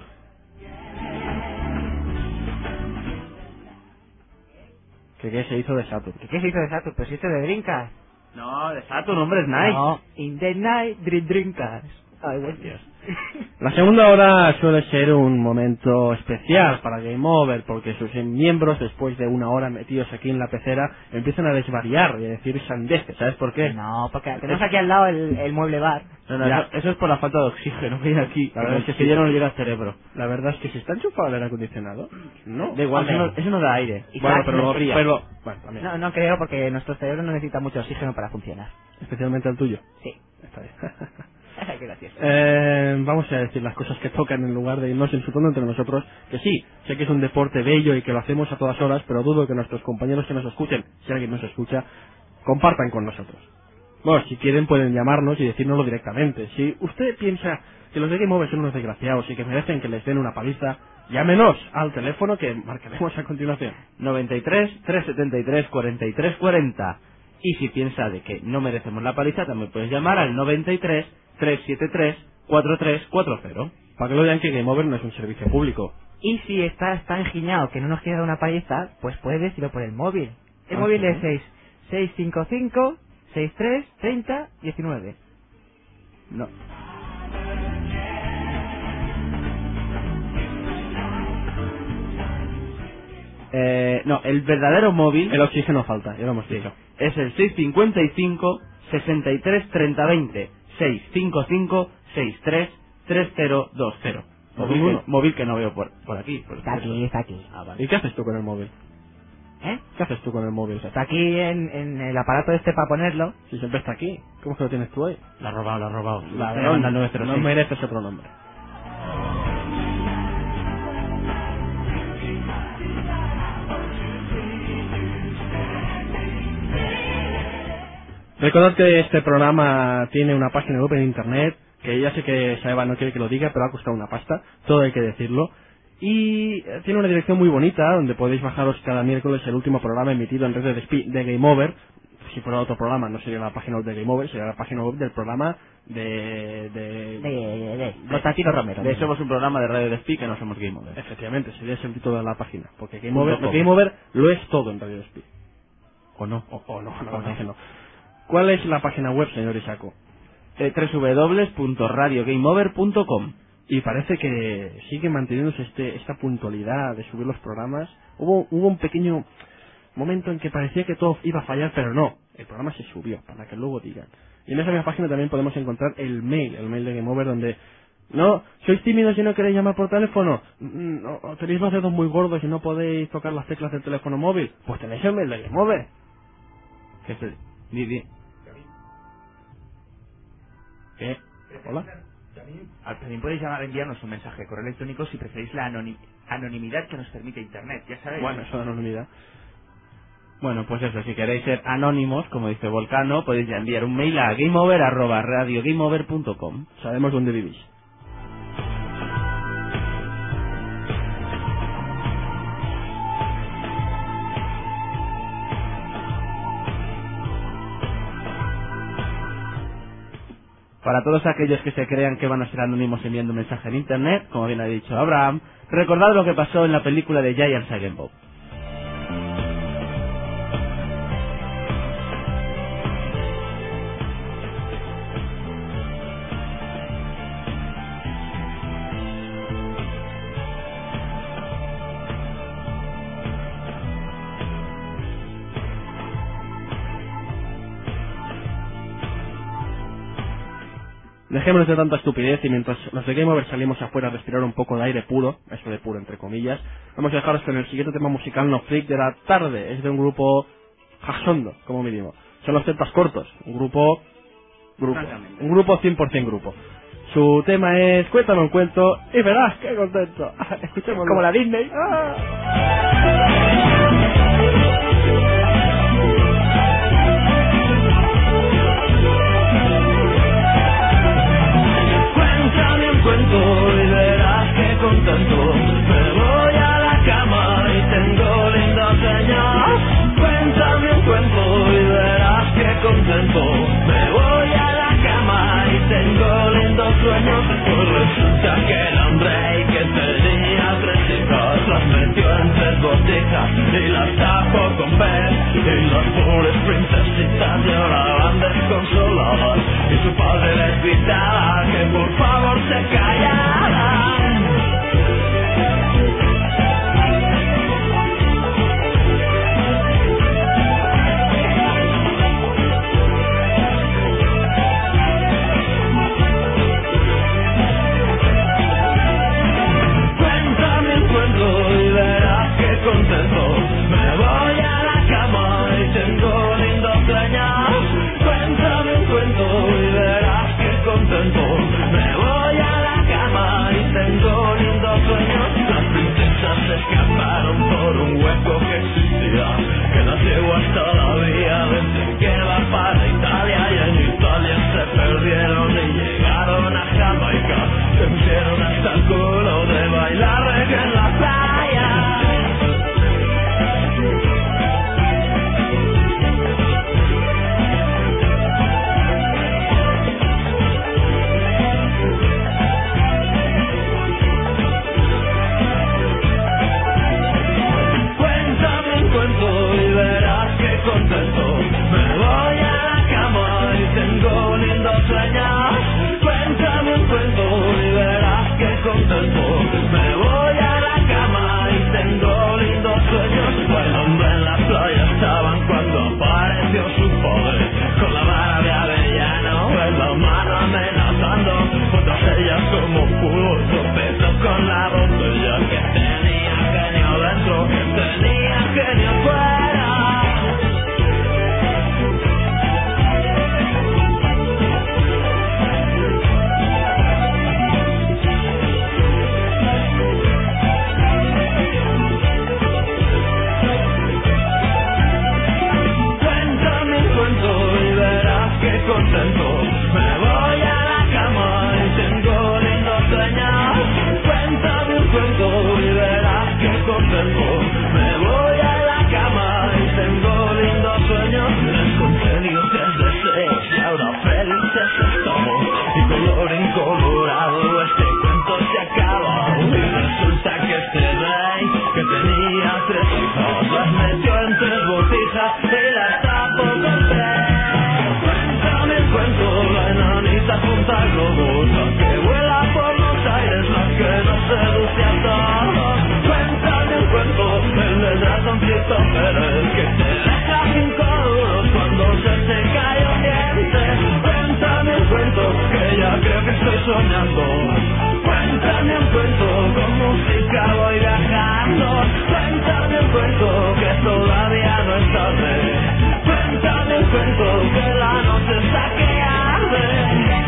¿Qué, qué se hizo de Saturn? ¿Qué, qué se hizo de Saturn? Pero si esto es de Dreamcast. No, de Saturn, hombre, es nice. No, in the night, dream Dreamcast. Ay, buen Dios. La segunda hora suele ser un momento especial para Game Over, porque sus miembros, después de una hora metidos aquí en la pecera, empiezan a desvariar y a decir sandeces. ¿Sabes por qué? No, porque tenemos aquí al lado el, el mueble bar. No, no, Ya. eso, eso es por la falta de oxígeno que hay aquí. La verdad es que si sí. ya no le llega al cerebro. La verdad es que si está enchufado el aire acondicionado, no. Da igual, eso Hombre. no, eso no da aire. Y Bueno, Isaac pero no lo fría. pero, bueno, también. No, no creo, porque nuestro cerebro no necesita mucho oxígeno para funcionar. Especialmente el tuyo. Sí. Está bien. Qué gracioso. Eh, vamos a decir las cosas que tocan en lugar de irnos insultando entre nosotros, que sí, sé que es un deporte bello y que lo hacemos a todas horas, pero dudo que nuestros compañeros que nos escuchen, si alguien nos escucha, compartan con nosotros. Bueno, si quieren pueden llamarnos y decírnoslo directamente. Si usted piensa que los de Game Over son unos desgraciados y que merecen que les den una paliza, llámenos al teléfono que marcaremos a continuación. noventa y tres, trescientos setenta y tres, cuarenta y tres cuarenta. Y si piensa de que no merecemos la paliza, también puedes llamar al noventa y tres, trescientos setenta y tres, cuarenta y tres cuarenta. Para que lo vean que Game Over no es un servicio público. Y si estás tan engiñado que no nos quiere dar una paliza, pues puedes decirlo por el móvil. El Ah, móvil sí. es seis seis cinco cinco, seis tres, treinta, diecinueve. No. Eh, no, el verdadero móvil El oxígeno falta, ya lo hemos dicho. es el seis cinco cinco, sesenta y tres, treinta, veinte. seis cinco cinco, sesenta y tres, treinta veinte. Móvil, Ninguno. que, móvil que no veo por, por aquí. Por Está aquí, está aquí. Ah, vale. ¿Y qué haces tú con el móvil? ¿Eh? ¿Qué haces tú con el móvil? Está aquí en, en el aparato este para ponerlo. Si siempre está aquí, ¿cómo es que lo tienes tú ahí? La ha robado, la ha robado. La Me manda el nueve cero no seis. mereces otro nombre. Recordad que este programa tiene una página web en internet, que ya sé que Saeva no quiere que lo diga, pero ha costado una pasta, todo hay que decirlo. Y eh, tiene una dirección muy bonita, donde podéis bajaros cada miércoles el último programa emitido en red de, Despi- de Game Over. Si fuera otro programa, no sería la página web de Game Over, sería la página web del programa de... de, De, de, de Constantino Romero. De somos un programa de Radio Despí que no somos Game Over. Efectivamente, sería ese el título de la página, porque Game Punto Over, com. Game Over lo es todo en Radio Speed. ¿O no? O, o no, la verdad que no. ¿Cuál es la página web, señor Isaco? Eh, doble u doble u doble u punto radio game over punto com. Y parece que sigue manteniéndose este, esta puntualidad de subir los programas. Hubo, hubo un pequeño momento en que parecía que todo iba a fallar, pero no. El programa se subió, para que luego digan. Y en esa misma página también podemos encontrar el mail, el mail de Game Over, donde... No, sois tímidos y no queréis llamar por teléfono. Mm, no, o tenéis los dedos muy gordos y no podéis tocar las teclas del teléfono móvil. Pues tenéis el mail de Game Over. Que se... di- di- ¿Qué? ¿Hola? Al- También podéis llamar a enviarnos un mensaje de correo electrónico si preferís la anoni- anonimidad que nos permite Internet, ya sabéis. Bueno, eso de anonimidad. Bueno, pues eso, si queréis ser anónimos, como dice Volcano, podéis ya enviar un mail a gameover arroba radio game over punto com. Sabemos dónde vivís. Para todos aquellos que se crean que van a ser anónimos enviando un mensaje en internet, como bien ha dicho Abraham, recordad lo que pasó en la película de Giant Silent Bob. Dejémonos de tanta estupidez y mientras los de Game Over salimos afuera a respirar un poco de aire puro, eso de puro entre comillas, vamos a dejaros con el siguiente tema musical no freak de la tarde. Es de un grupo jasondo, como mínimo. Son los Tetas Cortos, un grupo... grupo un grupo cien por ciento grupo. Su tema es Cuéntame un cuento y verás qué contento. Escuchémoslo. Como la Disney. ¡Ah! Cuéntame un cuento y verás que contento. Me voy a la cama y tengo lindos sueños. Cuéntame un cuento y verás que contento. Me voy a la cama y tengo lindos sueños. Pues resulta que el hombre que tenía tres hijas las metió en tres botijas y las tapó con pez. Y las pobres princesitas lloraban desconsoladas y su padre les gritaba que por favor se callaran. Cuéntame un cuento y verás que contento. Me voy a la cama y tengo lindos sueños. Cuéntame un cuento y verás que contento. Me voy a la cama y tengo lindos sueños. Las princesas se escaparon por un hueco que existía, que las llevó hasta la vía desde que va para Italia. Y en Italia se perdieron y llegaron a Jamaica. Se pusieron hasta el culo de bailar reggae en la playa. Cuéntame un cuento y verás que contento. Me voy a la cama y tengo lindos sueños. Cuéntame un cuento y verás que contento. Me voy a la cama y tengo lindos sueños. Bailando en la playa estaban cuando apareció su padre, con la vara de avellano en la mano amenazando. Fue tras ella como pudo, tropezó con la botella que tenía genio dentro, tenía genio fuera. Cuéntame un cuento y verás que contento. Me voy a la cama y tengo lindos sueños. Cuéntame un cuento y verás que contento. Me voy a la cama y tengo lindos sueños. Les conté dioses deseos y ahora felices estamos. Y colorín colorado este cuento se acaba. Y resulta que este rey que tenía tres hijas las metió en tres botijas y las tapó con tres. Cuéntame un cuento, la enanita junta globos, la que vuela por los aires, la que nos seduce a todos. Cuéntame un cuento, el del ratoncito Pérez, que te deja cinco duros cuando se seca el diente. Cuéntame un cuento, que ya creo que estoy soñando. Cuéntame un cuento, con música voy viajando. Cuéntame un cuento, que todavía no es tarde. Cuéntame un cuento, que la noche está que arde.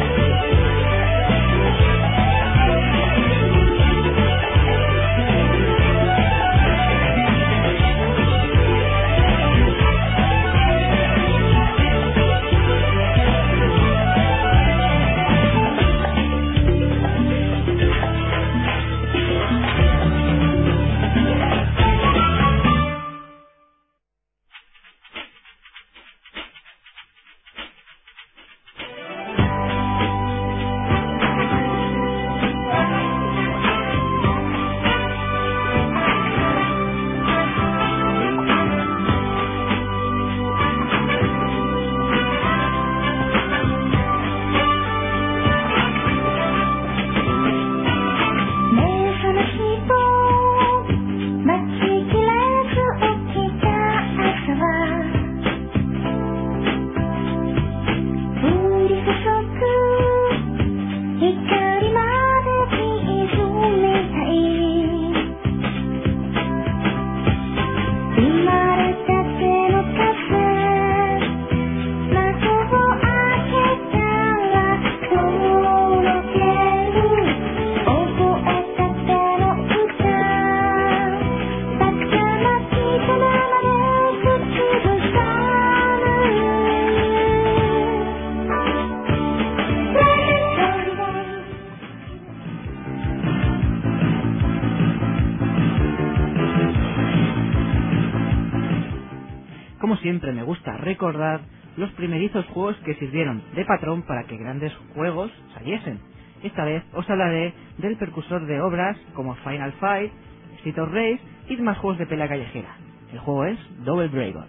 siempre me gusta recordar los primerizos juegos que sirvieron de patrón para que grandes juegos saliesen. Esta vez os hablaré del precursor de obras como Final Fight, Street of Rage y demás juegos de pelea callejera. El juego es Double Dragon.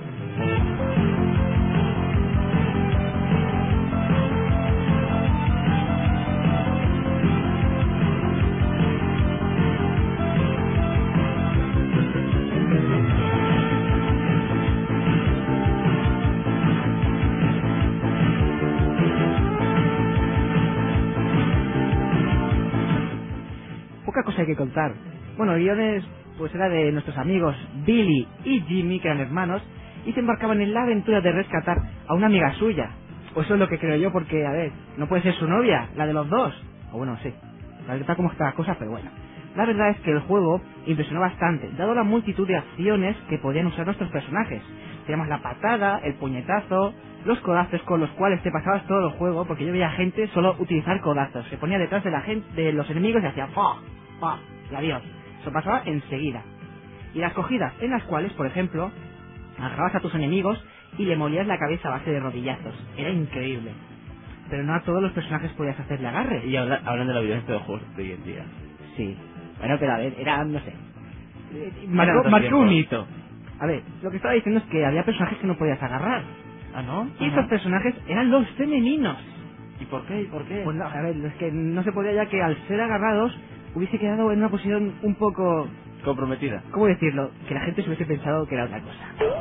Poca cosa hay que contar. Bueno, el guion es, pues era de nuestros amigos Billy y Jimmy, que eran hermanos, y se embarcaban en la aventura de rescatar a una amiga suya. O eso es lo que creo yo, porque, a ver, no puede ser su novia, la de los dos. O bueno, sí, la verdad cómo está la cosa, pero bueno. La verdad es que el juego impresionó bastante, dado la multitud de acciones que podían usar nuestros personajes. Teníamos la patada, el puñetazo, los codazos con los cuales te pasabas todo el juego, porque yo veía gente solo utilizar codazos. Se ponía detrás de la gente, de los enemigos y hacía ¡pah! ¡pah! Y adiós. Eso pasaba enseguida. Y las cogidas, en las cuales, por ejemplo, agarrabas a tus enemigos y le molías la cabeza a base de rodillazos. Era increíble. Pero no a todos los personajes podías hacerle agarre. Y habla, hablan de la violencia de los juegos de hoy en día. Sí. Bueno, pero a ver, era, no sé. Eh, Eran Marcó, otros marcó tiempos. un hito. A ver, lo que estaba diciendo es que había personajes que no podías agarrar. ¿Ah, no? Y Ajá. estos personajes eran los femeninos. ¿Y por qué? ¿Y por qué? Pues no, a ver, es que no se podía, ya que al ser agarrados hubiese quedado en una posición un poco... Comprometida. ¿Cómo decirlo? Que la gente se hubiese pensado que era otra cosa.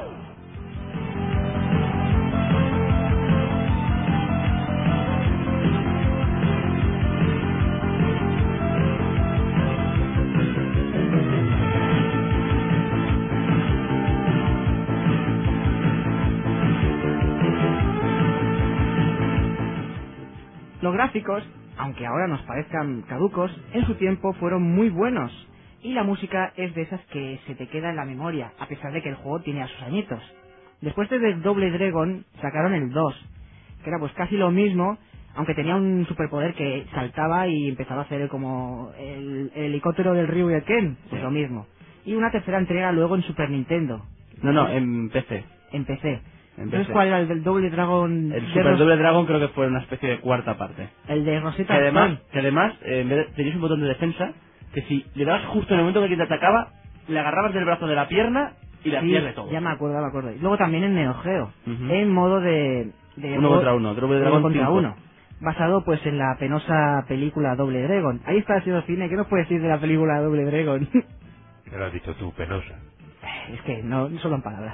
Los gráficos, aunque ahora nos parezcan caducos, en su tiempo fueron muy buenos. Y la música es de esas que se te queda en la memoria, a pesar de que el juego tiene a sus añitos. Después de Double Dragon sacaron el dos, que era pues casi lo mismo, aunque tenía un superpoder que saltaba y empezaba a hacer como el, el helicóptero del Ryu y el Ken, pues Sí. lo mismo. Y una tercera entrega luego en Super Nintendo, No, no, en P C. en P C. En Entonces, P C. ¿cuál era el del Double Dragon? El de Super Ros- Double Dragon creo que fue una especie de cuarta parte. El de Que Rosetta además, Stone. que además eh, en vez de- tenías un botón de defensa que si le dabas justo en el momento que alguien te atacaba, le agarrabas del brazo de la pierna y le Sí, hacías de todo. ya me acuerdo, me acuerdo. Y luego también en Neo Geo, Ujú. en modo de... de Uno juego- contra uno, Double uno Dragon contra Team uno. Basado pues en la penosa película Double Dragon. Ahí está haciendo cine, ¿qué nos puedes decir de la película Double Dragon? ¿Qué lo has dicho tú, penosa? Es que no, no solo en palabras.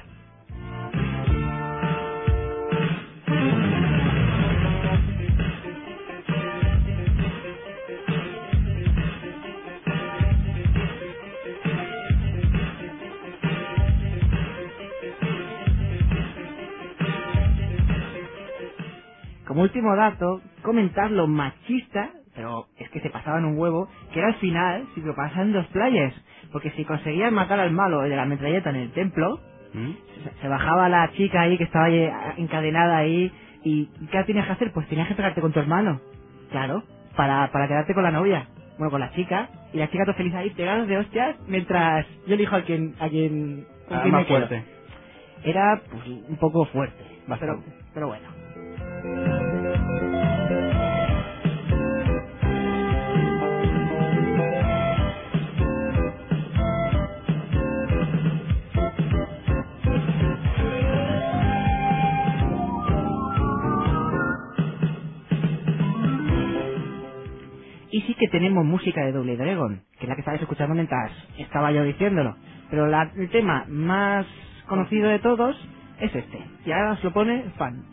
Como último dato, comentar lo machista, pero es que se pasaban un huevo, que era al final si lo pasaban dos players. Porque si conseguían matar al malo de la metralleta en el templo, ¿Mm? se, se bajaba la chica ahí que estaba ahí, a- encadenada ahí, y ¿qué tenías que hacer? Pues tenías que pegarte con tu hermano, claro, para, para quedarte con la novia, bueno, con la chica, y la chica todo feliz ahí, pegados de hostias, mientras yo elijo a quien, a quien, con Ah, quien más me quedo. fuerte. Era pues un poco fuerte, pero, Bastante. pero bueno. Y sí que tenemos música de Double Dragon, que es la que estabais escuchando mientras estaba yo diciéndolo. Pero la- el tema más conocido de todos es este. Y ahora os lo pone Fan.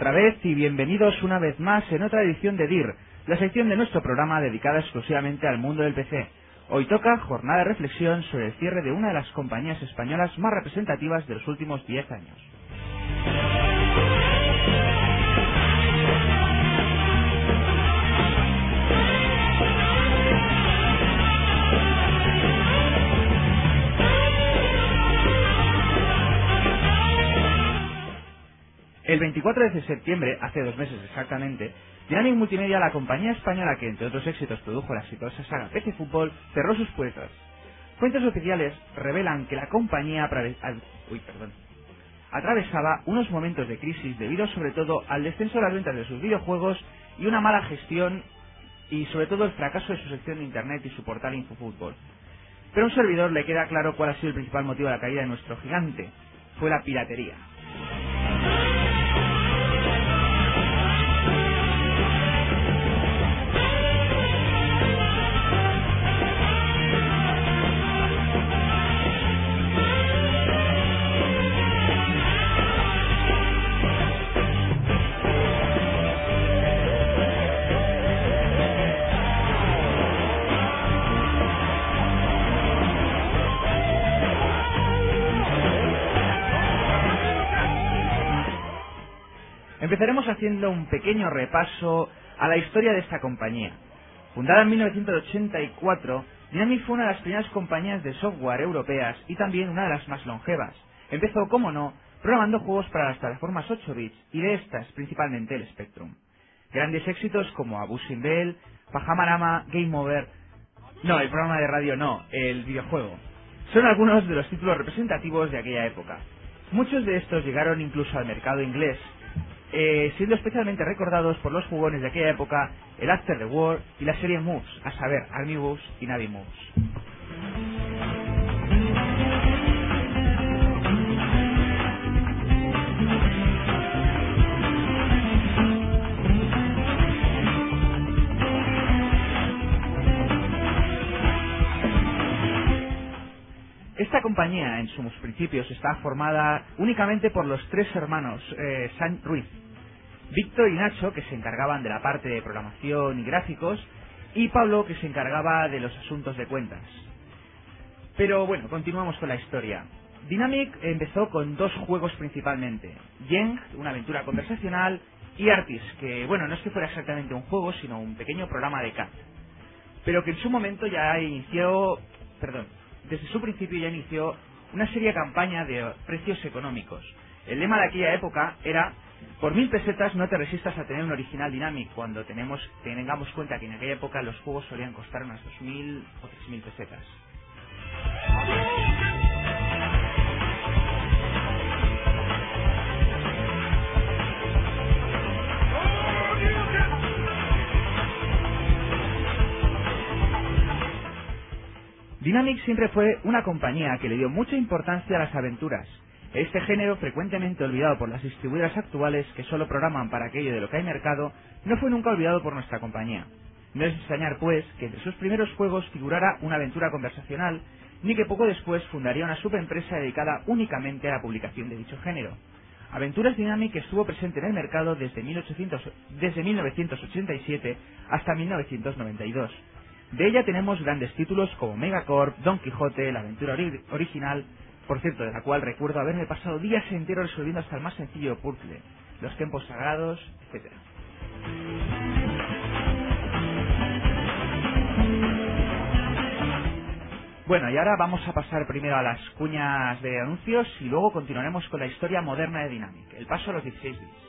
otra vez y bienvenidos una vez más en otra edición de D I R, la sección de nuestro programa dedicada exclusivamente al mundo del P C. Hoy toca jornada de reflexión sobre el cierre de una de las compañías españolas más representativas de los últimos diez años. El veinticuatro de septiembre, hace dos meses exactamente, Dynamic Multimedia, la compañía española que entre otros éxitos produjo la exitosa saga P C Fútbol, cerró sus puertas. Fuentes oficiales revelan que la compañía aprave- al- uy, perdón, atravesaba unos momentos de crisis debido sobre todo al descenso de las ventas de sus videojuegos y una mala gestión y sobre todo el fracaso de su sección de internet y su portal InfoFútbol. Pero a un servidor le queda claro cuál ha sido el principal motivo de la caída de nuestro gigante. Fue la piratería. Empezaremos haciendo un pequeño repaso a la historia de esta compañía. Fundada en mil novecientos ochenta y cuatro, Dynamic fue una de las primeras compañías de software europeas y también una de las más longevas. Empezó, como no, programando juegos para las plataformas ocho bits y de estas principalmente el Spectrum. Grandes éxitos como Abu Simbel, Pajamarama, Game Over... No, el programa de radio no, el videojuego. Son algunos de los títulos representativos de aquella época. Muchos de estos llegaron incluso al mercado inglés, Eh, siendo especialmente recordados por los jugones de aquella época el After the War y la serie Moves, a saber, Army Moves y Navy Moves. Esta compañía, en sus principios, está formada únicamente por los tres hermanos eh, San Ruiz, Víctor y Nacho, que se encargaban de la parte de programación y gráficos, y Pablo, que se encargaba de los asuntos de cuentas. Pero bueno, continuamos con la historia. Dynamic empezó con dos juegos principalmente, Yeng, una aventura conversacional, y Artis, que bueno, no es que fuera exactamente un juego, sino un pequeño programa de C A D, pero que en su momento ya inició, perdón, desde su principio ya inició una seria campaña de precios económicos. El lema de aquella época era: por mil pesetas no te resistas a tener un original Dynamic, cuando tenemos, tengamos cuenta que en aquella época los juegos solían costar unas dos mil o tres mil pesetas. Dynamic siempre fue una compañía que le dio mucha importancia a las aventuras. Este género, frecuentemente olvidado por las distribuidoras actuales que solo programan para aquello de lo que hay mercado, no fue nunca olvidado por nuestra compañía. No es extrañar, pues, que entre sus primeros juegos figurara una aventura conversacional, ni que poco después fundaría una subempresa dedicada únicamente a la publicación de dicho género. Aventuras Dynamic estuvo presente en el mercado desde, mil ochocientos, desde mil novecientos ochenta y siete hasta mil novecientos noventa y dos. De ella tenemos grandes títulos como Megacorp, Don Quijote, la aventura ori- original, por cierto, de la cual recuerdo haberme pasado días enteros resolviendo hasta el más sencillo puzzle, los tiempos sagrados, etcétera. Bueno, y ahora vamos a pasar primero a las cuñas de anuncios y luego continuaremos con la historia moderna de Dynamic, el paso a los dieciséis bits.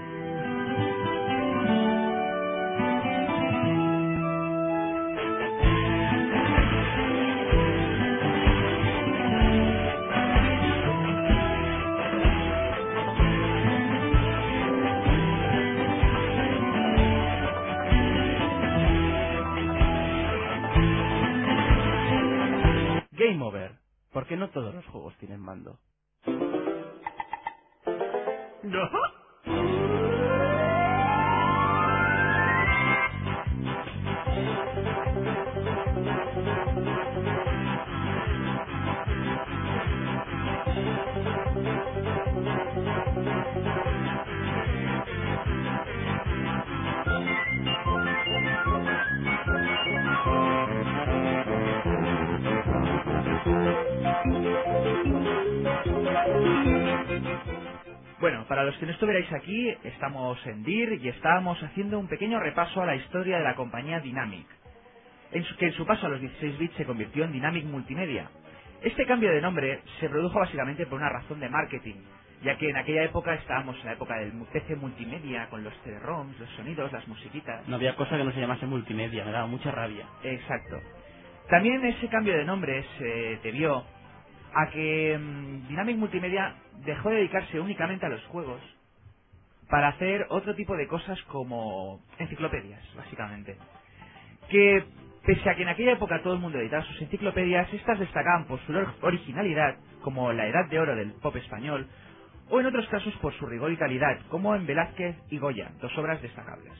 Game Over. ¿Por qué no todos los juegos tienen mando? para los que no estuvierais aquí, estamos en D I R y estábamos haciendo un pequeño repaso a la historia de la compañía Dynamic, en su, que en su paso a los dieciséis bits se convirtió en Dynamic Multimedia. Este cambio de nombre se produjo básicamente por una razón de marketing, ya que en aquella época estábamos en la época del P C multimedia, con los C D-ROMs, los sonidos, las musiquitas. No había cosa que no se llamase multimedia, me daba mucha rabia. Exacto. También ese cambio de nombre se debió a que um, Dynamic Multimedia dejó de dedicarse únicamente a los juegos para hacer otro tipo de cosas como enciclopedias, básicamente. Que pese a que en aquella época todo el mundo editaba sus enciclopedias, estas destacaban por su originalidad, como la Edad de Oro del pop español, o en otros casos por su rigor y calidad, como en Velázquez y Goya, dos obras destacables.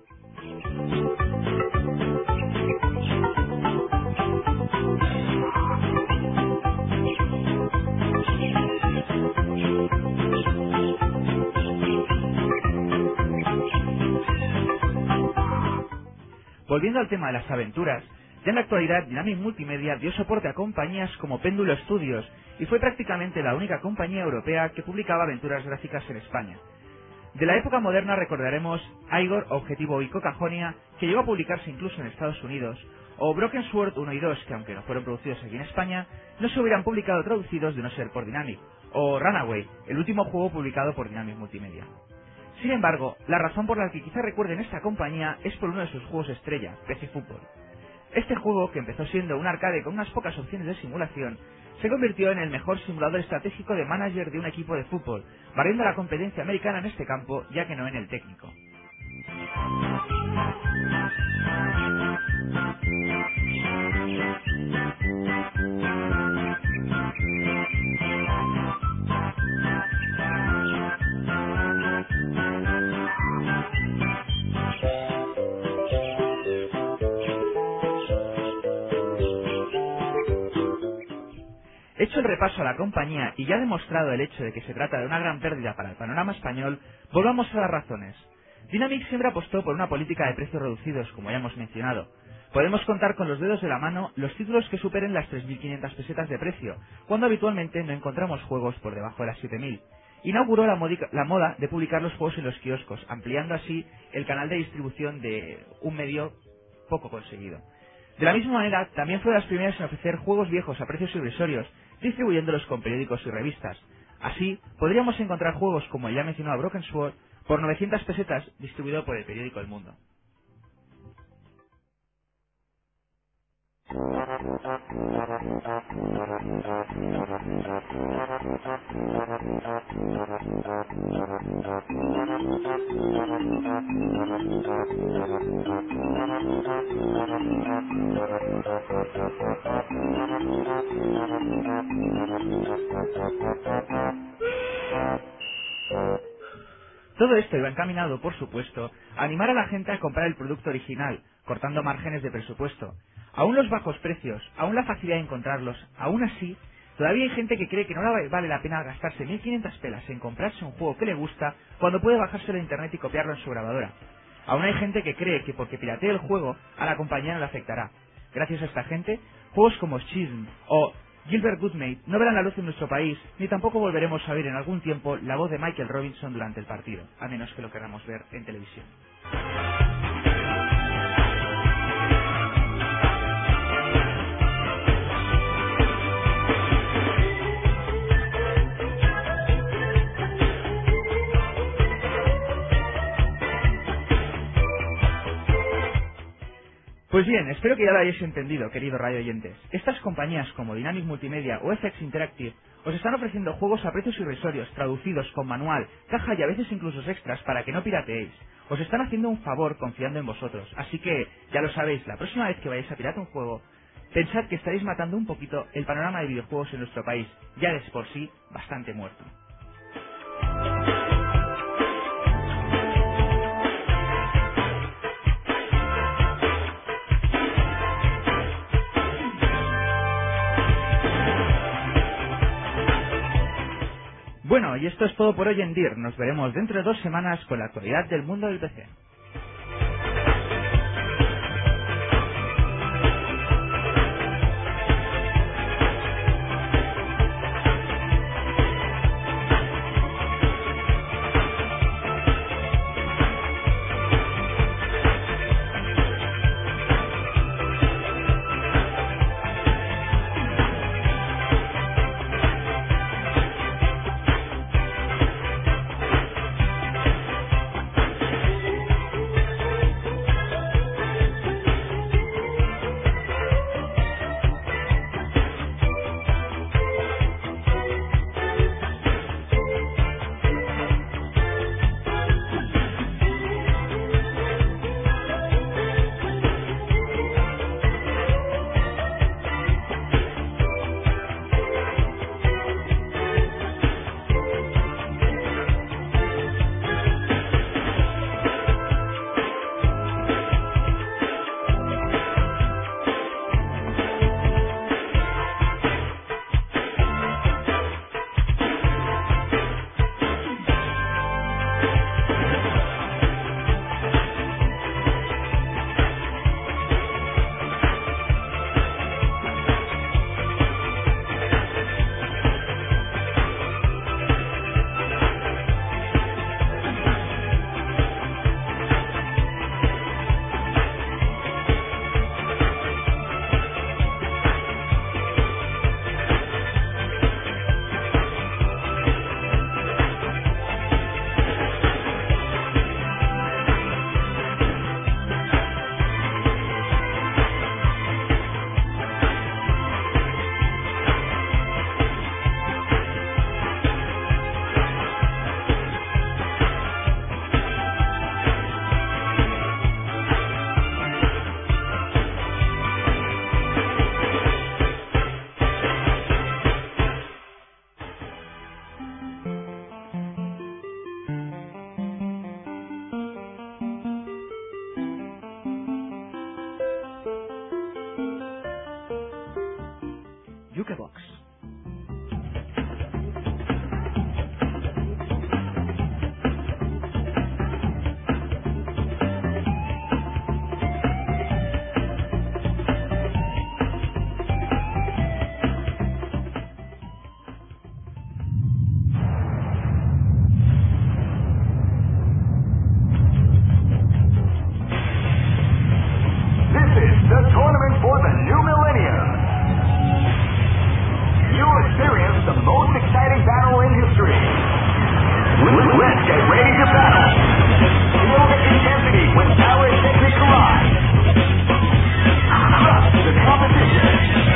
Volviendo al tema de las aventuras, ya en la actualidad Dynamic Multimedia dio soporte a compañías como Péndulo Studios y fue prácticamente la única compañía europea que publicaba aventuras gráficas en España. De la época moderna recordaremos Igor, Objetivo y Cocajonia, que llegó a publicarse incluso en Estados Unidos, o Broken Sword uno y dos, que aunque no fueron producidos aquí en España, no se hubieran publicado traducidos de no ser por Dynamic, o Runaway, el último juego publicado por Dynamic Multimedia. Sin embargo, la razón por la que quizá recuerden esta compañía es por uno de sus juegos estrella, P C Fútbol. Este juego, que empezó siendo un arcade con unas pocas opciones de simulación, se convirtió en el mejor simulador estratégico de manager de un equipo de fútbol, barriendo a la competencia americana en este campo, ya que no en el técnico. Hecho el repaso a la compañía y ya demostrado el hecho de que se trata de una gran pérdida para el panorama español, volvamos a las razones. Dynamic siempre apostó por una política de precios reducidos, como ya hemos mencionado. Podemos contar con los dedos de la mano los títulos que superen las tres mil quinientas pesetas de precio, cuando habitualmente no encontramos juegos por debajo de las siete mil. Inauguró la, modica, la moda de publicar los juegos en los kioscos, ampliando así el canal de distribución de un medio poco conseguido. De la misma manera, también fue de las primeras en ofrecer juegos viejos a precios irrisorios, distribuyéndolos con periódicos y revistas. Así, podríamos encontrar juegos como el ya mencionado Broken Sword por novecientas pesetas, distribuido por el periódico El Mundo. Todo esto iba encaminado, por supuesto, a animar a la gente a comprar el producto original, cortando márgenes de presupuesto. Aún los bajos precios, aún la facilidad de encontrarlos, aún así, todavía hay gente que cree que no le vale la pena gastarse mil quinientas pelas en comprarse un juego que le gusta cuando puede bajárselo a internet y copiarlo en su grabadora. Aún hay gente que cree que porque piratee el juego, a la compañía no le afectará. Gracias a esta gente, juegos como Schism o Gilbert Goodmate no verán la luz en nuestro país, ni tampoco volveremos a oír en algún tiempo la voz de Michael Robinson durante el partido, a menos que lo queramos ver en televisión. Pues bien, espero que ya lo hayáis entendido, queridos radio oyentes. Estas compañías como Dynamic Multimedia o F X Interactive os están ofreciendo juegos a precios irrisorios, traducidos con manual, caja y a veces incluso extras para que no pirateéis. Os están haciendo un favor confiando en vosotros, así que, ya lo sabéis, la próxima vez que vayáis a piratear un juego, pensad que estaréis matando un poquito el panorama de videojuegos en nuestro país, ya es por sí bastante muerto. Bueno, y esto es todo por hoy en D I R. Nos veremos dentro de dos semanas con la actualidad del mundo del P C. Jukebox. This is the tournament for the new millennium. You'll experience the most exciting battle in history. Let's get ready to battle. Feel the intensity when power and technique collide. Crush the competition.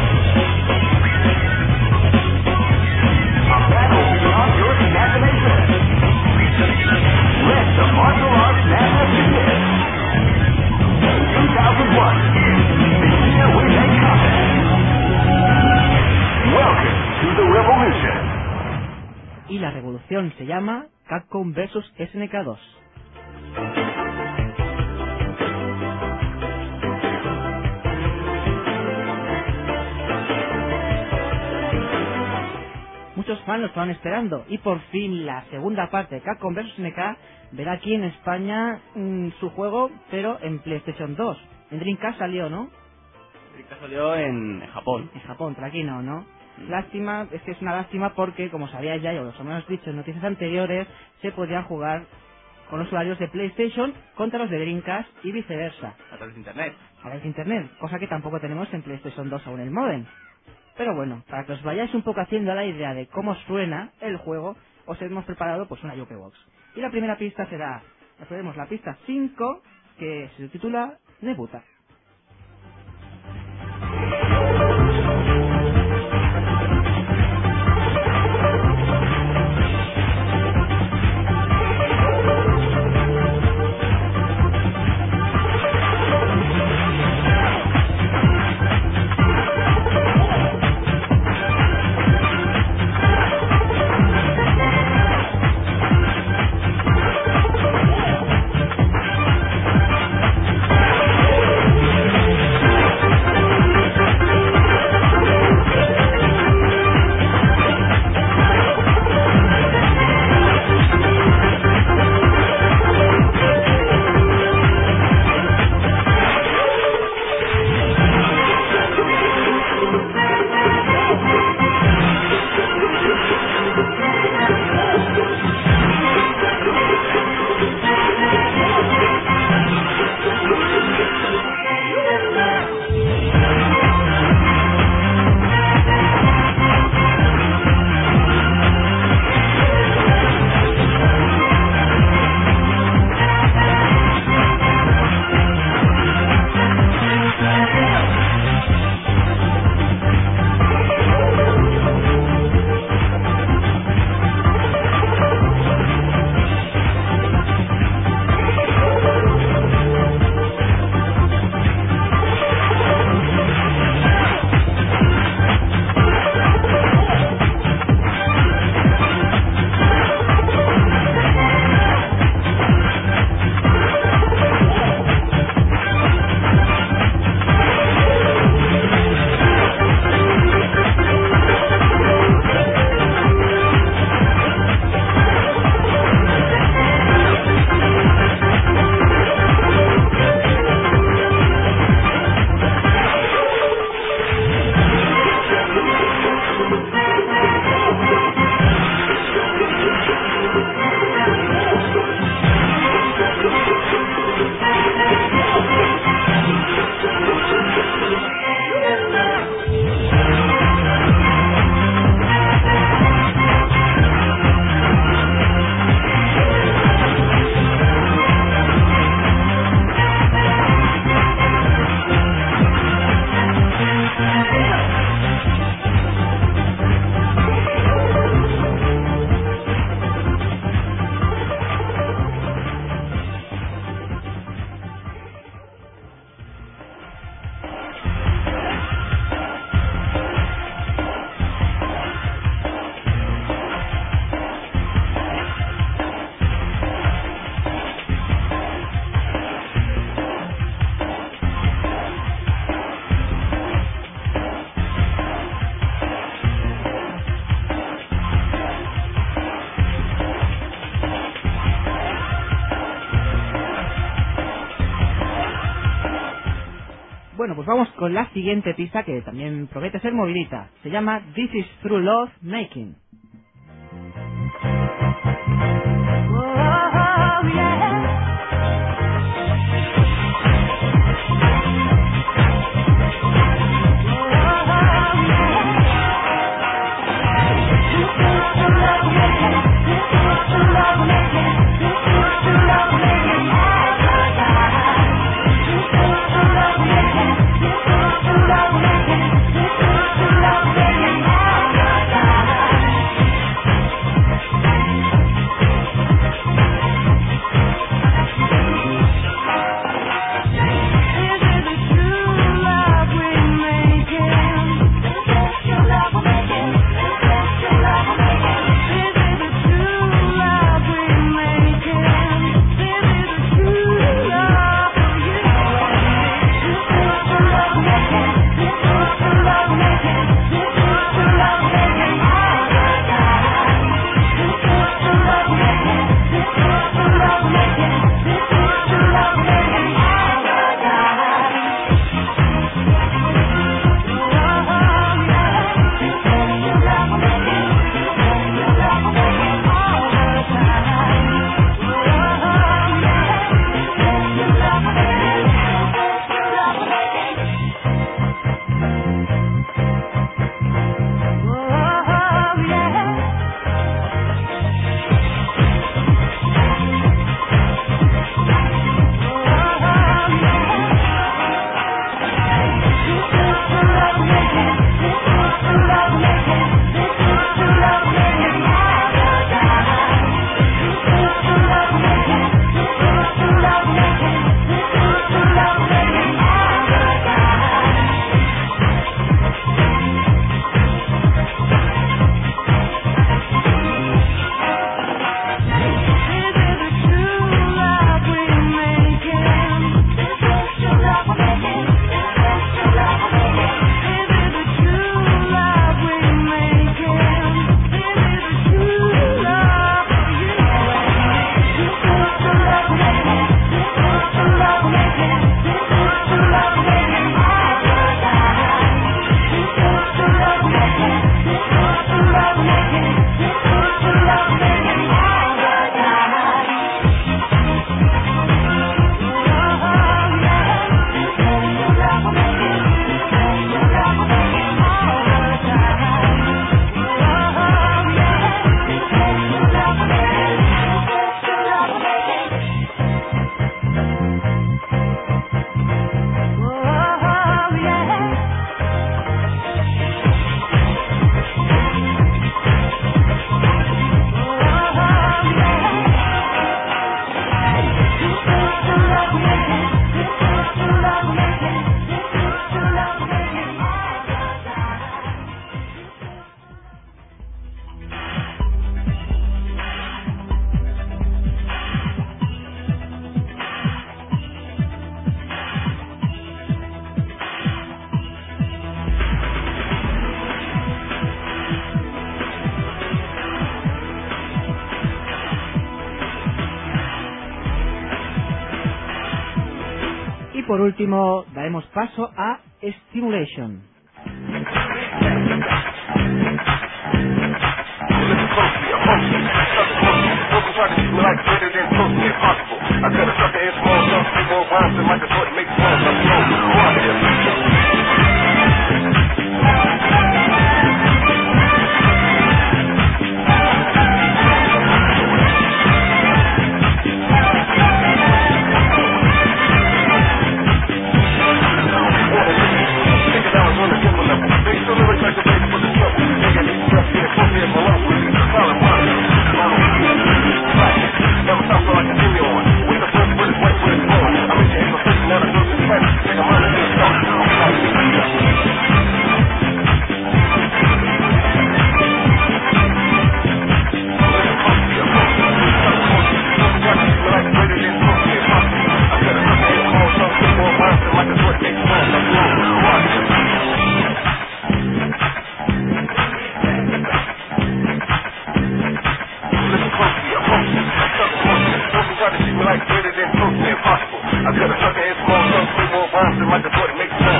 A battle beyond your imagination. Let the martial arts madness begin. two thousand one is the year we make combat. Welcome to the revolution. Y la revolución se llama Capcom versus S N K dos. Muchos fans lo estaban esperando y por fin la segunda parte de Capcom versus S N K verá aquí en España mmm, su juego, pero en PlayStation dos. En Dreamcast salió, ¿no? Dreamcast salió en Japón. En Japón, pero aquí no, ¿no? Lástima, es que es una lástima porque, como sabía ya, y os hemos dicho en noticias anteriores, se podían jugar con los usuarios de PlayStation contra los de Dreamcast y viceversa. A través de internet. A través de internet, cosa que tampoco tenemos en PlayStation dos aún el modem. Pero bueno, para que os vayáis un poco haciendo la idea de cómo suena el juego, os hemos preparado pues una Jukebox. Y la primera pista será, tenemos la pista cinco, que se titula Nebuta. We'll be right back. Bueno, pues vamos con la siguiente pista que también promete ser movidita. Se llama This is True Love Making. Oh, yeah. Por último, daremos paso a Stimulation. like greater than totally impossible. I cut a sucker in small chunks, three more rhymes, and like the thought it makes sense.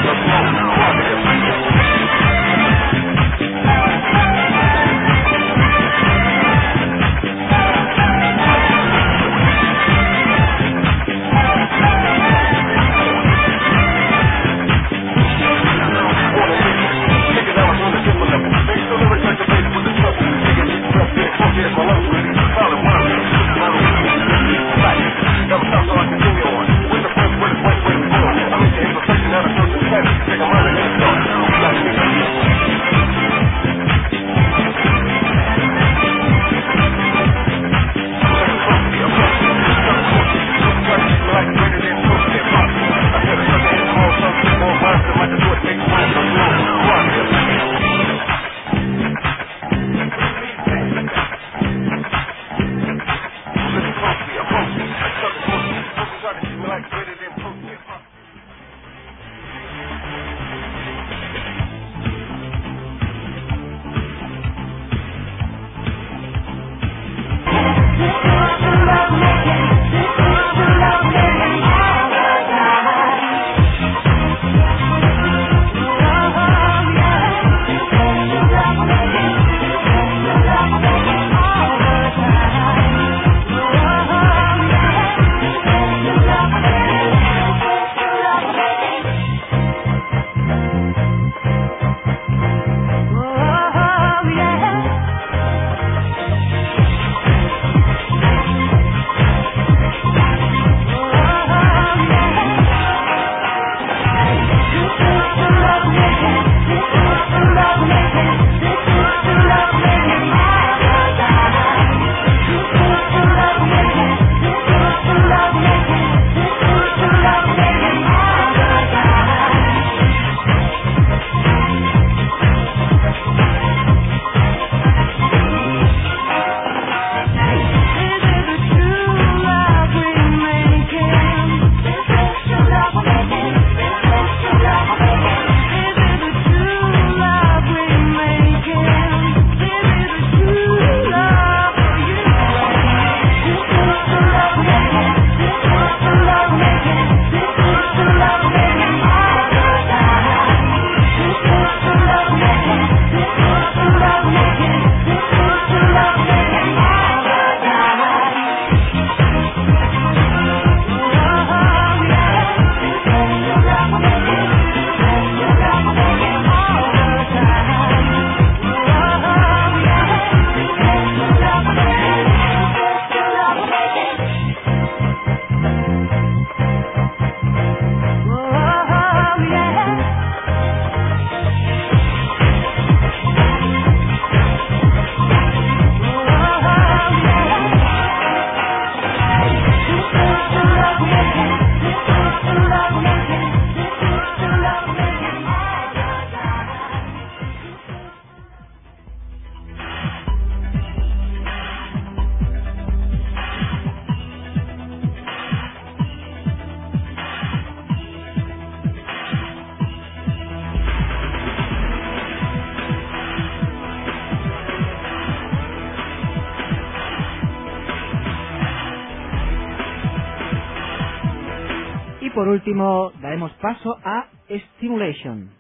Y por último, daremos paso a Stimulation.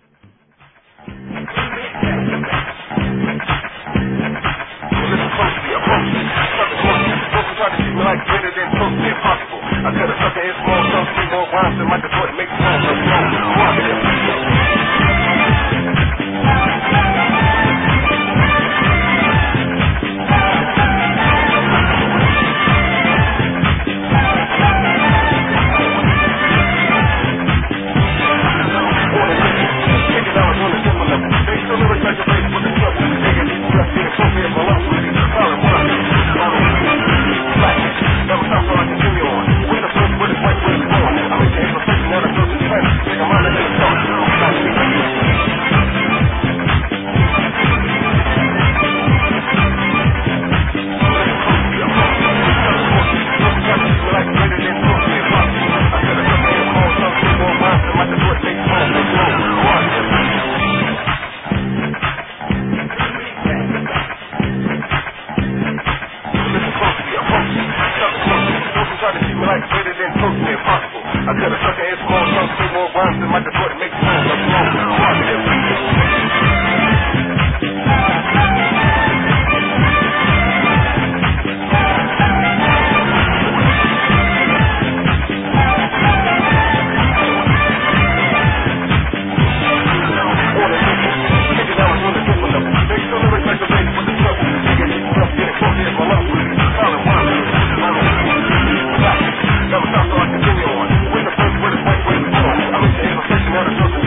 Never stop, so I continue on. With the first word is right, where it's going. I'm into innovation, now the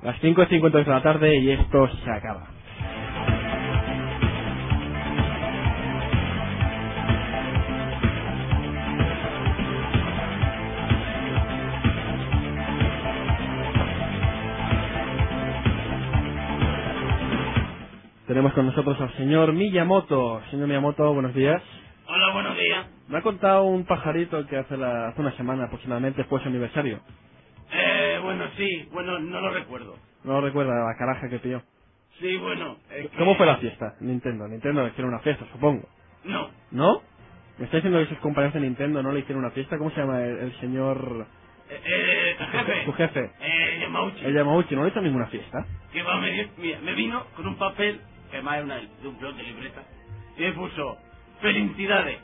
Las cinco y cincuenta de la tarde y esto se acaba. Tenemos con nosotros al señor Miyamoto. Señor Miyamoto, buenos días. Hola, buenos días. Me ha contado un pajarito que hace, la, hace una semana aproximadamente fue su aniversario. Eh, bueno, sí, bueno, no lo recuerdo. No lo recuerda la caraja que pilló. Sí, bueno, es que... ¿Cómo fue la fiesta? Nintendo. Nintendo le hicieron una fiesta, supongo. No, ¿No? ¿Me está diciendo que sus compañeros de Nintendo no le hicieron una fiesta? ¿Cómo se llama el, el señor... eh, eh, jefe. su jefe? Eh, Yamauchi. El Yamauchi no le hizo ninguna fiesta. Que va, me, dio- mira, me vino con un papel, que además es una, de un blog de libreta, y me puso, felicidades.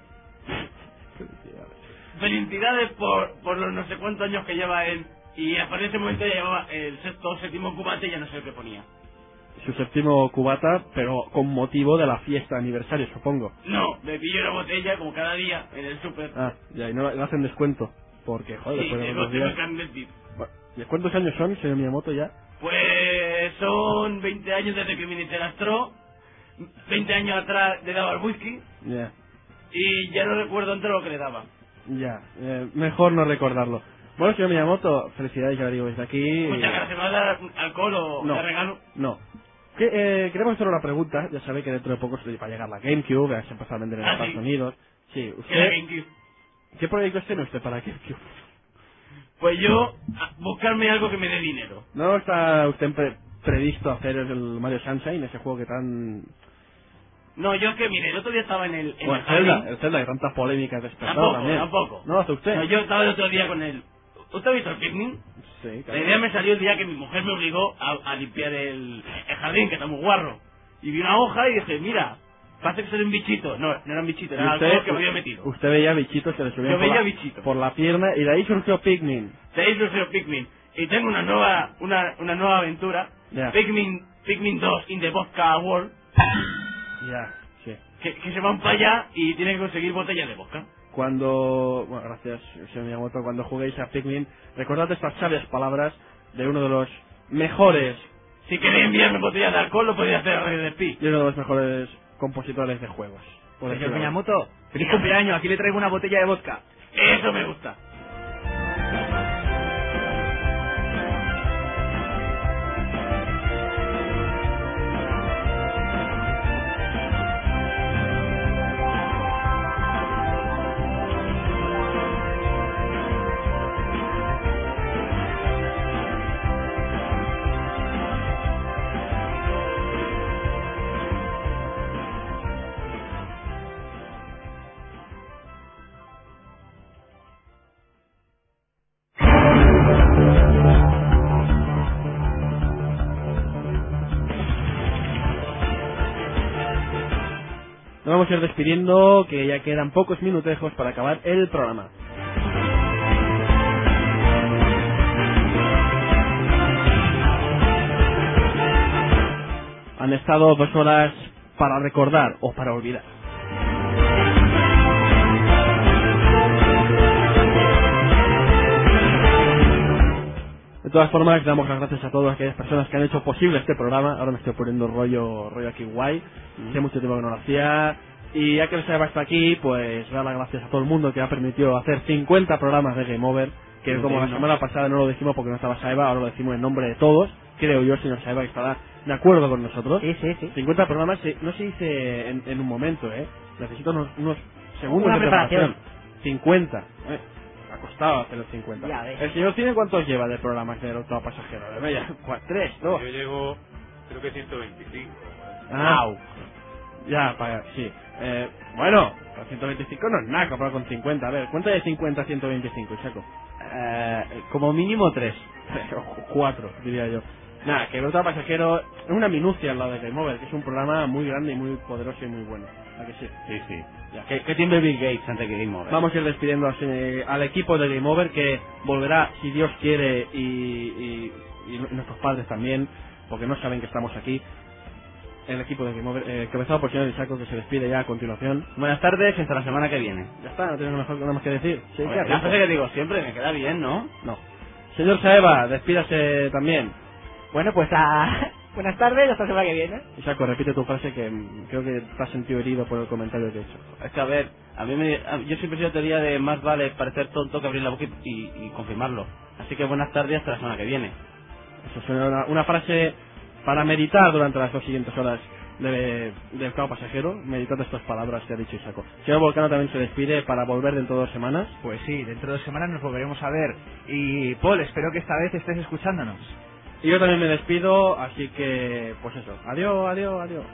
Felicidades por, por los no sé cuántos años que lleva él. Y a partir de ese momento ya llevaba el sexto o séptimo cubate y ya no sé lo que ponía. Su séptimo cubata, pero con motivo de la fiesta de aniversario, supongo. No, me pillo una botella como cada día en el súper. Ah, ya, y no le hacen descuento. Porque, joder, Sí, después de tengo, unos tengo días... que admitir. Bueno, ¿y cuántos años son, señor Miyamoto, ya? Pues son veinte años desde que viniste el Astro, veinte años atrás le daba al whisky Ya, y ya no recuerdo antes lo que le daba. ya. Eh, mejor no recordarlo. Bueno, señor Miyamoto, felicidades, ya lo digo desde aquí. Muchas gracias. ¿Me vas a dar alcohol o No. de regalo? No. Que, eh, queremos hacer una pregunta. Ya sabe que dentro de poco se va a llegar la GameCube, que se empezó a vender en Ah, Estados sí. Unidos. Sí, Que era usted... GameCube. ¿Qué proyectos tiene usted para GameCube? Pues yo, a- buscarme algo que me dé dinero. ¿No está usted pre- previsto hacer el Mario Sunshine, ese juego que tan... No, yo es que, mire, el otro día estaba en el... En Bueno, el el Zelda, jardín. el Zelda, que tantas polémicas despertado Tampoco, también. tampoco. ¿No lo hace usted? No, yo estaba el otro día con el... ¿Usted ha visto el Pikmin? Sí, La claro. idea me salió el día que mi mujer me obligó a, a limpiar el, el jardín, que está muy guarro. Y vi una hoja y dije, mira, parece que soy un bichito. No, no era un bichito, Y era algo que me había metido. usted veía bichitos que le subían Yo por, veía la, bichitos. por la pierna y de ahí surgió Pikmin. De ahí surgió Pikmin. Y tengo una nueva una, una nueva aventura. Ya. Pikmin Pikmin dos in the Vodka World. Ya, sí. Que, que se van para allá y tienen que conseguir botellas de vodka. Cuando, bueno, gracias, señor Miyamoto, cuando juguéis a Pikmin, recordad estas sabias palabras de uno de los mejores Si queréis enviarme botellas de alcohol, lo podéis hacer a Radio de Pi. y uno de los mejores compositores de juegos. Por Señor decirlo. Miyamoto, feliz Dígame. cumpleaños, aquí le traigo una botella de vodka. Eso me gusta. Nos vamos a ir despidiendo, que ya quedan pocos minutejos para acabar el programa. Han estado dos horas para recordar o para olvidar. De todas formas, damos las gracias a todas aquellas personas que han hecho posible este programa. Ahora me estoy poniendo rollo rollo aquí guay. Hace mucho tiempo que no lo hacía. Y ya que el Saeba está aquí, pues dar las gracias a todo el mundo que ha permitido hacer cincuenta programas de Game Over. Que como la semana pasada no lo dijimos porque no estaba Saeba, ahora lo decimos en nombre de todos. Creo yo, señor Saeba, que estará de acuerdo con nosotros. Sí, sí, sí. cincuenta programas se- no se dice en, en un momento, ¿eh? Necesito unos, unos segundos Una de preparación. cincuenta. ¿eh? Ha costado hacer los cincuenta. Ya ves. ¿El señor Cine cuántos lleva de programas de octavo pasajero? De media, cua- tres, dos. Yo llego, creo que ciento veinticinco. Ah, ya, para, sí. Eh, bueno, con ciento veinticinco no es nada comparado con cincuenta. A ver, ¿cuánto de cincuenta a ciento veinticinco, Chaco? Eh, como mínimo tres. Cuatro, diría yo. Nada, que el octavo pasajero es una minucia al lado de Game Over, que es un programa muy grande y muy poderoso y muy bueno. ¿A que sí? Sí, sí. Ya. ¿Qué, qué tiene Bill Gates antes que Game Over? Vamos a ir despidiendo al, eh, al equipo de Game Over, que volverá, si Dios quiere, y, y, y nuestros padres también, porque no saben que estamos aquí. El equipo de Game Over, eh, cabezado por el señor Isaco, que se despide ya a continuación. Buenas tardes, hasta la semana que viene. Ya está, no tenemos mejor- nada más que decir. Sí, Hombre, queda la tiempo. frase que digo siempre me queda bien, ¿no? No. Señor Saeva, despídase también. Bueno, pues a... buenas tardes, hasta la semana que viene. Isaaco, repite tu frase que mm, creo que te has sentido herido por el comentario que he hecho. Es que a ver, a mí me, a- yo siempre he sido teoría de más vale parecer tonto que abrir la boca y, y, y confirmarlo. Así que buenas tardes hasta la semana que viene. Eso suena una, una frase para meditar durante las dos siguientes horas de, de Octavo Pasajero, meditando estas palabras que ha dicho Isaaco. Señor Volcano también se despide para volver dentro de dos semanas. Pues sí, dentro de dos semanas nos volveremos a ver. Y Paul, espero que esta vez estés escuchándonos. Y yo también me despido, así que, pues eso. Adiós, adiós, adiós.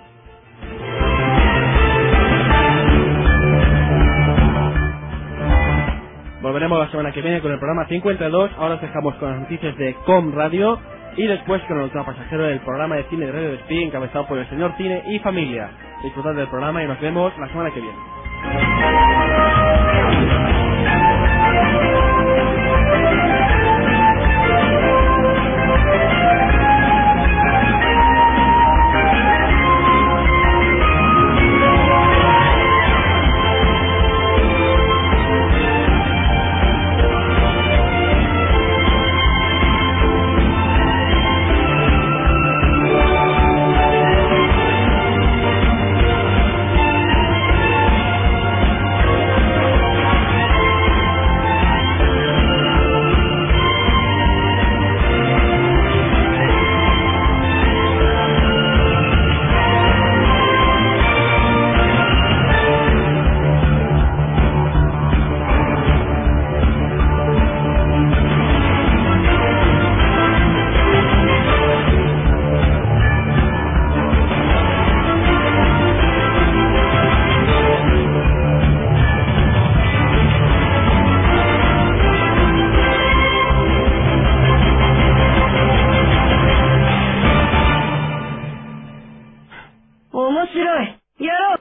Volveremos la semana que viene con el programa cincuenta y dos. Ahora os dejamos con las noticias de Com Radio. Y después con el Octavo Pasajero, el programa de cine de Radio Despí, encabezado por el señor Cine y Familia. Disfrutad del programa y nos vemos la semana que viene.